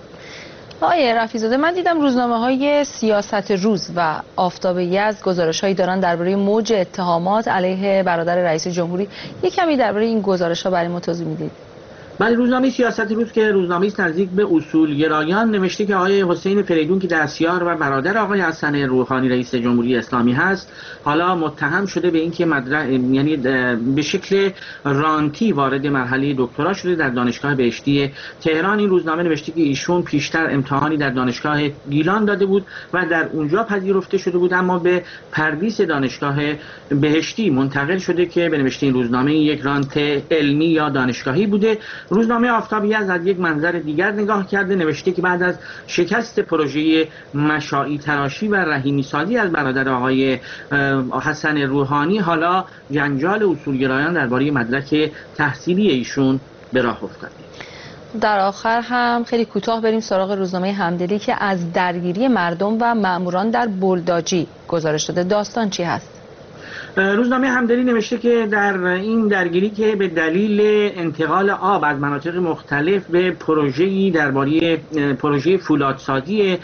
آقای رفیع‌زاده من دیدم روزنامه‌های سیاست روز و آفتاب یزد گزارش‌هایی دارن درباره موج اتهامات علیه برادر رئیس جمهوری. یک کمی درباره این گزارش‌ها برای ما توضیح میدید؟ بله، روزنامه سیاست روز که روزنامه‌ای نزدیک به اصولگرایان نوشته که آقای حسین فریدون که دستیار و برادر آقای حسن روحانی رئیس جمهوری اسلامی هست حالا متهم شده به اینکه یعنی به شکل رانتی وارد مرحله دکترا شده در دانشگاه بهشتی تهران. این روزنامه نوشته که ایشون پیشتر امتحانی در دانشگاه گیلان داده بود و در اونجا پذیرفته شده بود اما به پردیس دانشگاه بهشتی منتقل شده که به نوشته این روزنامه یک رانت علمی یا دانشگاهی بوده. روزنامه آفتاب یزد از یک منظر دیگر نگاه کرده نوشته که بعد از شکست پروژه مشاعی تراشی و رحیمی سازی از برادر آقای حسن روحانی حالا جنجال اصولگرایان درباره مدرک تحصیلی ایشون به راه افتاده. در آخر هم خیلی کوتاه بریم سراغ روزنامه همدلی که از درگیری مردم و ماموران در بلداجی گزارش داده. داستان چی هست؟ روزنامه همدلی نوشته که در این درگیری که به دلیل انتقال آب از مناطق مختلف به پروژه‌ای درباره پروژه فولادسازی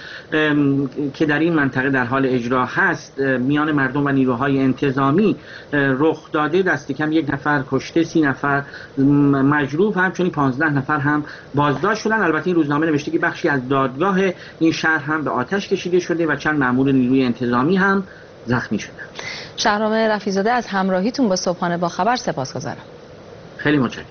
که در این منطقه در حال اجرا هست میان مردم و نیروهای انتظامی رخ داده، دست کم 1 نفر کشته، 30 نفر مجروح، همچنین 15 نفر هم بازداشت شدن. البته این روزنامه نوشته که بخشی از دادگاه این شهر هم به آتش کشیده شده و چند مأمور نیروی انتظامی هم زخمی شدن. شهرام رفیع‌زاده از همراهیتون با صبحانه با خبر سپاسگزارم. خیلی متشکرم.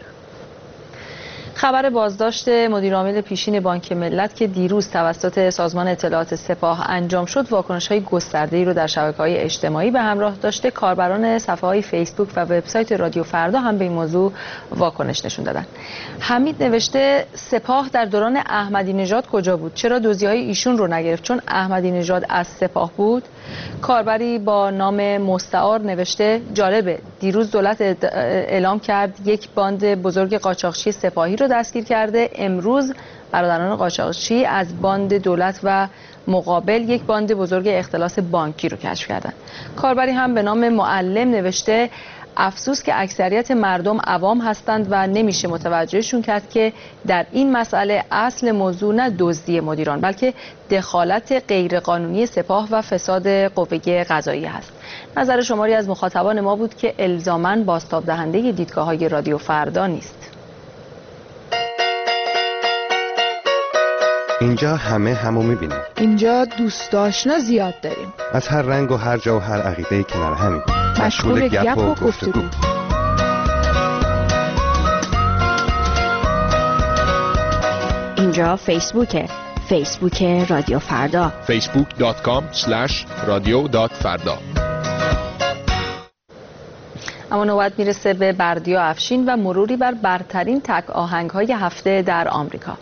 خبر بازداشت مدیرعامل پیشین بانک ملت که دیروز توسط سازمان اطلاعات سپاه انجام شد واکنش‌های گسترده‌ای رو در شبکه‌های اجتماعی به همراه داشته. کاربران صفحه‌های فیسبوک و وبسایت رادیو فردا هم به این موضوع واکنش نشون دادن. حمید نوشته سپاه در دوران احمدی نژاد کجا بود؟ چرا دزدی‌های ایشون رو نگرفت چون احمدی نژاد از سپاه بود؟ کاربری با نام مستعار نوشته جالبه دیروز دولت اعلام کرد یک باند بزرگ قاچاقچی سپاهی رو دستگیر کرده، امروز برادران قاچاقچی از باند دولت و مقابل یک باند بزرگ اختلاس بانکی رو کشف کردن. کاربری هم به نام معلم نوشته افسوس که اکثریت مردم عوام هستند و نمیشه متوجهشون کرد که در این مسئله اصل موضوع نه دزدی مدیران بلکه دخالت غیرقانونی سپاه و فساد قوه قضاییه هست. نظر شماری از مخاطبان ما بود که الزاماً بازتاب دهنده دیدگاه‌های رادیو فردا نیست. اینجا همو می‌بینیم. اینجا دوست آشنا زیاد داریم. از هر رنگ و هر جا و هر عقیده‌ای کنار همین. مشغول گپ و گفتگو. اینجا فیسبوک رادیو فردا. facebook.com/radio.farda. اما نوبت میرسه به بردیا افشین و مروری بر برترین تک آهنگ‌های هفته در آمریکا.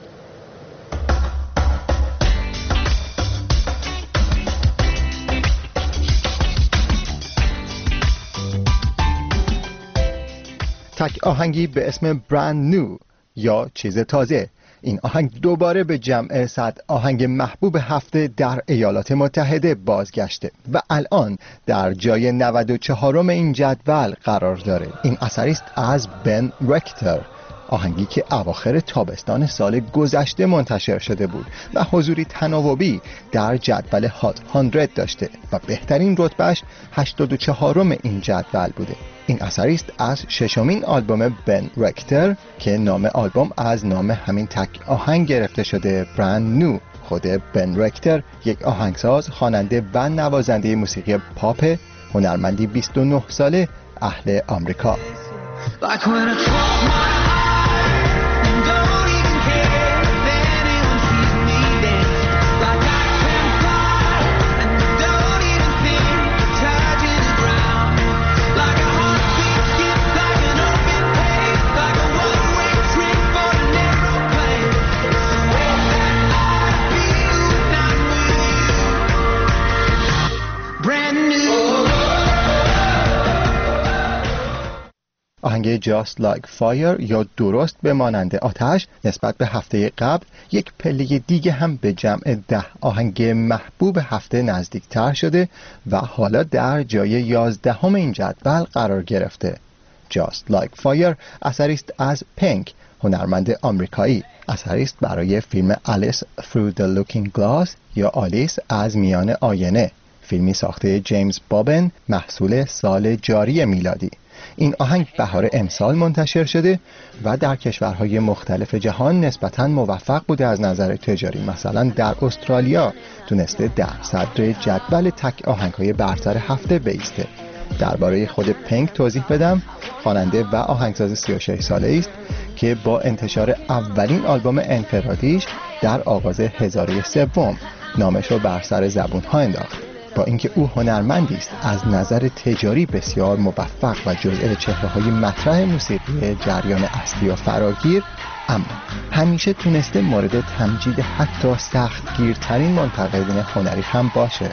تک آهنگی به اسم برند نو یا چیز تازه. این آهنگ دوباره به جمع 100 آهنگ محبوب هفته در ایالات متحده بازگشته و الان در جای 94م این جدول قرار داره. این اثری است از بن رکتر، آهنگی که اواخر تابستان سال گذشته منتشر شده بود و حضوری تناوبی در جدول هات 100 داشته و بهترین رتبهش 84م این جدول بوده. این اثری است از 6مین آلبوم بن رکتر که نام آلبوم از نام همین تک آهنگ گرفته شده، برند نو. خود بن رکتر یک آهنگساز، خواننده و نوازنده موسیقی پاپ، هنرمندی 29 ساله اهل آمریکا. آهنگ Just Like Fire یا درست به مانند آتش نسبت به هفته قبل یک پله دیگه هم به جمع 10 آهنگ محبوب هفته نزدیکتر شده و حالا در جای 11م این جدول قرار گرفته. Just Like Fire اثری است از پینک، هنرمند آمریکایی. اثری است برای فیلم Alice Through the Looking Glass یا آلیس از میان آینه، فیلمی ساخته جیمز بابن محصول سال جاری میلادی. این آهنگ بهار امسال منتشر شده و در کشورهای مختلف جهان نسبتاً موفق بوده از نظر تجاری. مثلا در استرالیا تونسته در صدر جدول تک آهنگ‌های برتر هفته بایسته. درباره خود پینک توضیح بدم. خواننده و آهنگساز 36 ساله است که با انتشار اولین آلبوم انفرادیش در آغاز 1003 نامش رو بر سر زبون‌ها انداخت. با اینکه او هنرمندی است از نظر تجاری بسیار موفق و جزء چهره‌های مطرح موسیقی جریان اصلی و فراگیر، اما همیشه تونسته مورد تمجید حتی سختگیرترین منتقدین هنری هم باشه.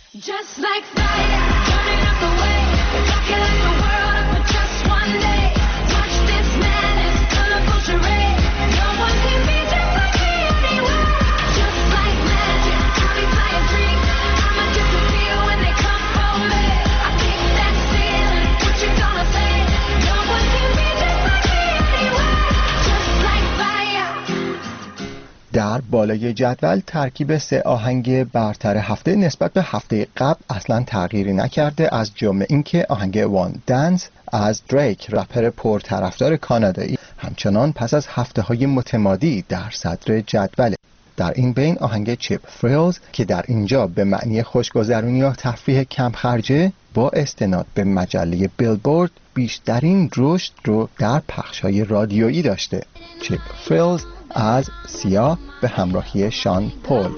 در بالای جدول ترکیب 3 آهنگ برتر هفته نسبت به هفته قبل اصلا تغییری نکرده، از جمله اینکه آهنگ وان دنس از دریک، رپر پرطرفدار کانادایی، همچنان پس از هفته‌های متمادی در صدر جدول. در این بین آهنگ چیپ فریلز که در اینجا به معنی خوشگذرونی یا تفریح کم خرجه، با استناد به مجله بیلبورد بیشترین رشد رو در پخش‌های رادیویی داشته. چیپ فریلز از سیا به همراهی شان پول.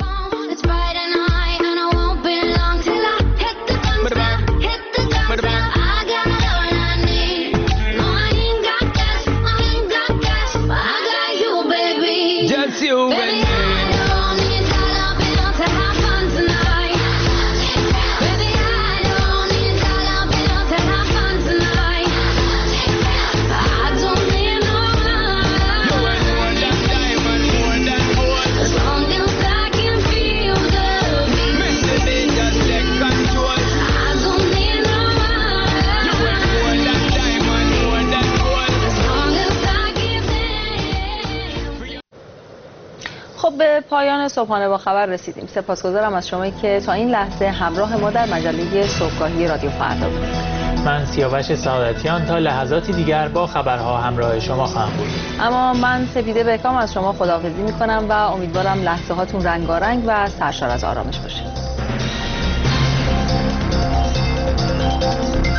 خب به پایان صبحانه با خبر رسیدیم. سپاسگزارم از شما که تا این لحظه همراه ما در مجله صبحگاهی رادیو فردا بودید. من سیاوش سعادتیان تا لحظاتی دیگر با خبرها همراه شما خواهم بود. اما من سپیده بهکام از شما خداحافظی میکنم و امیدوارم لحظه هاتون رنگارنگ و سرشار از آرامش باشه.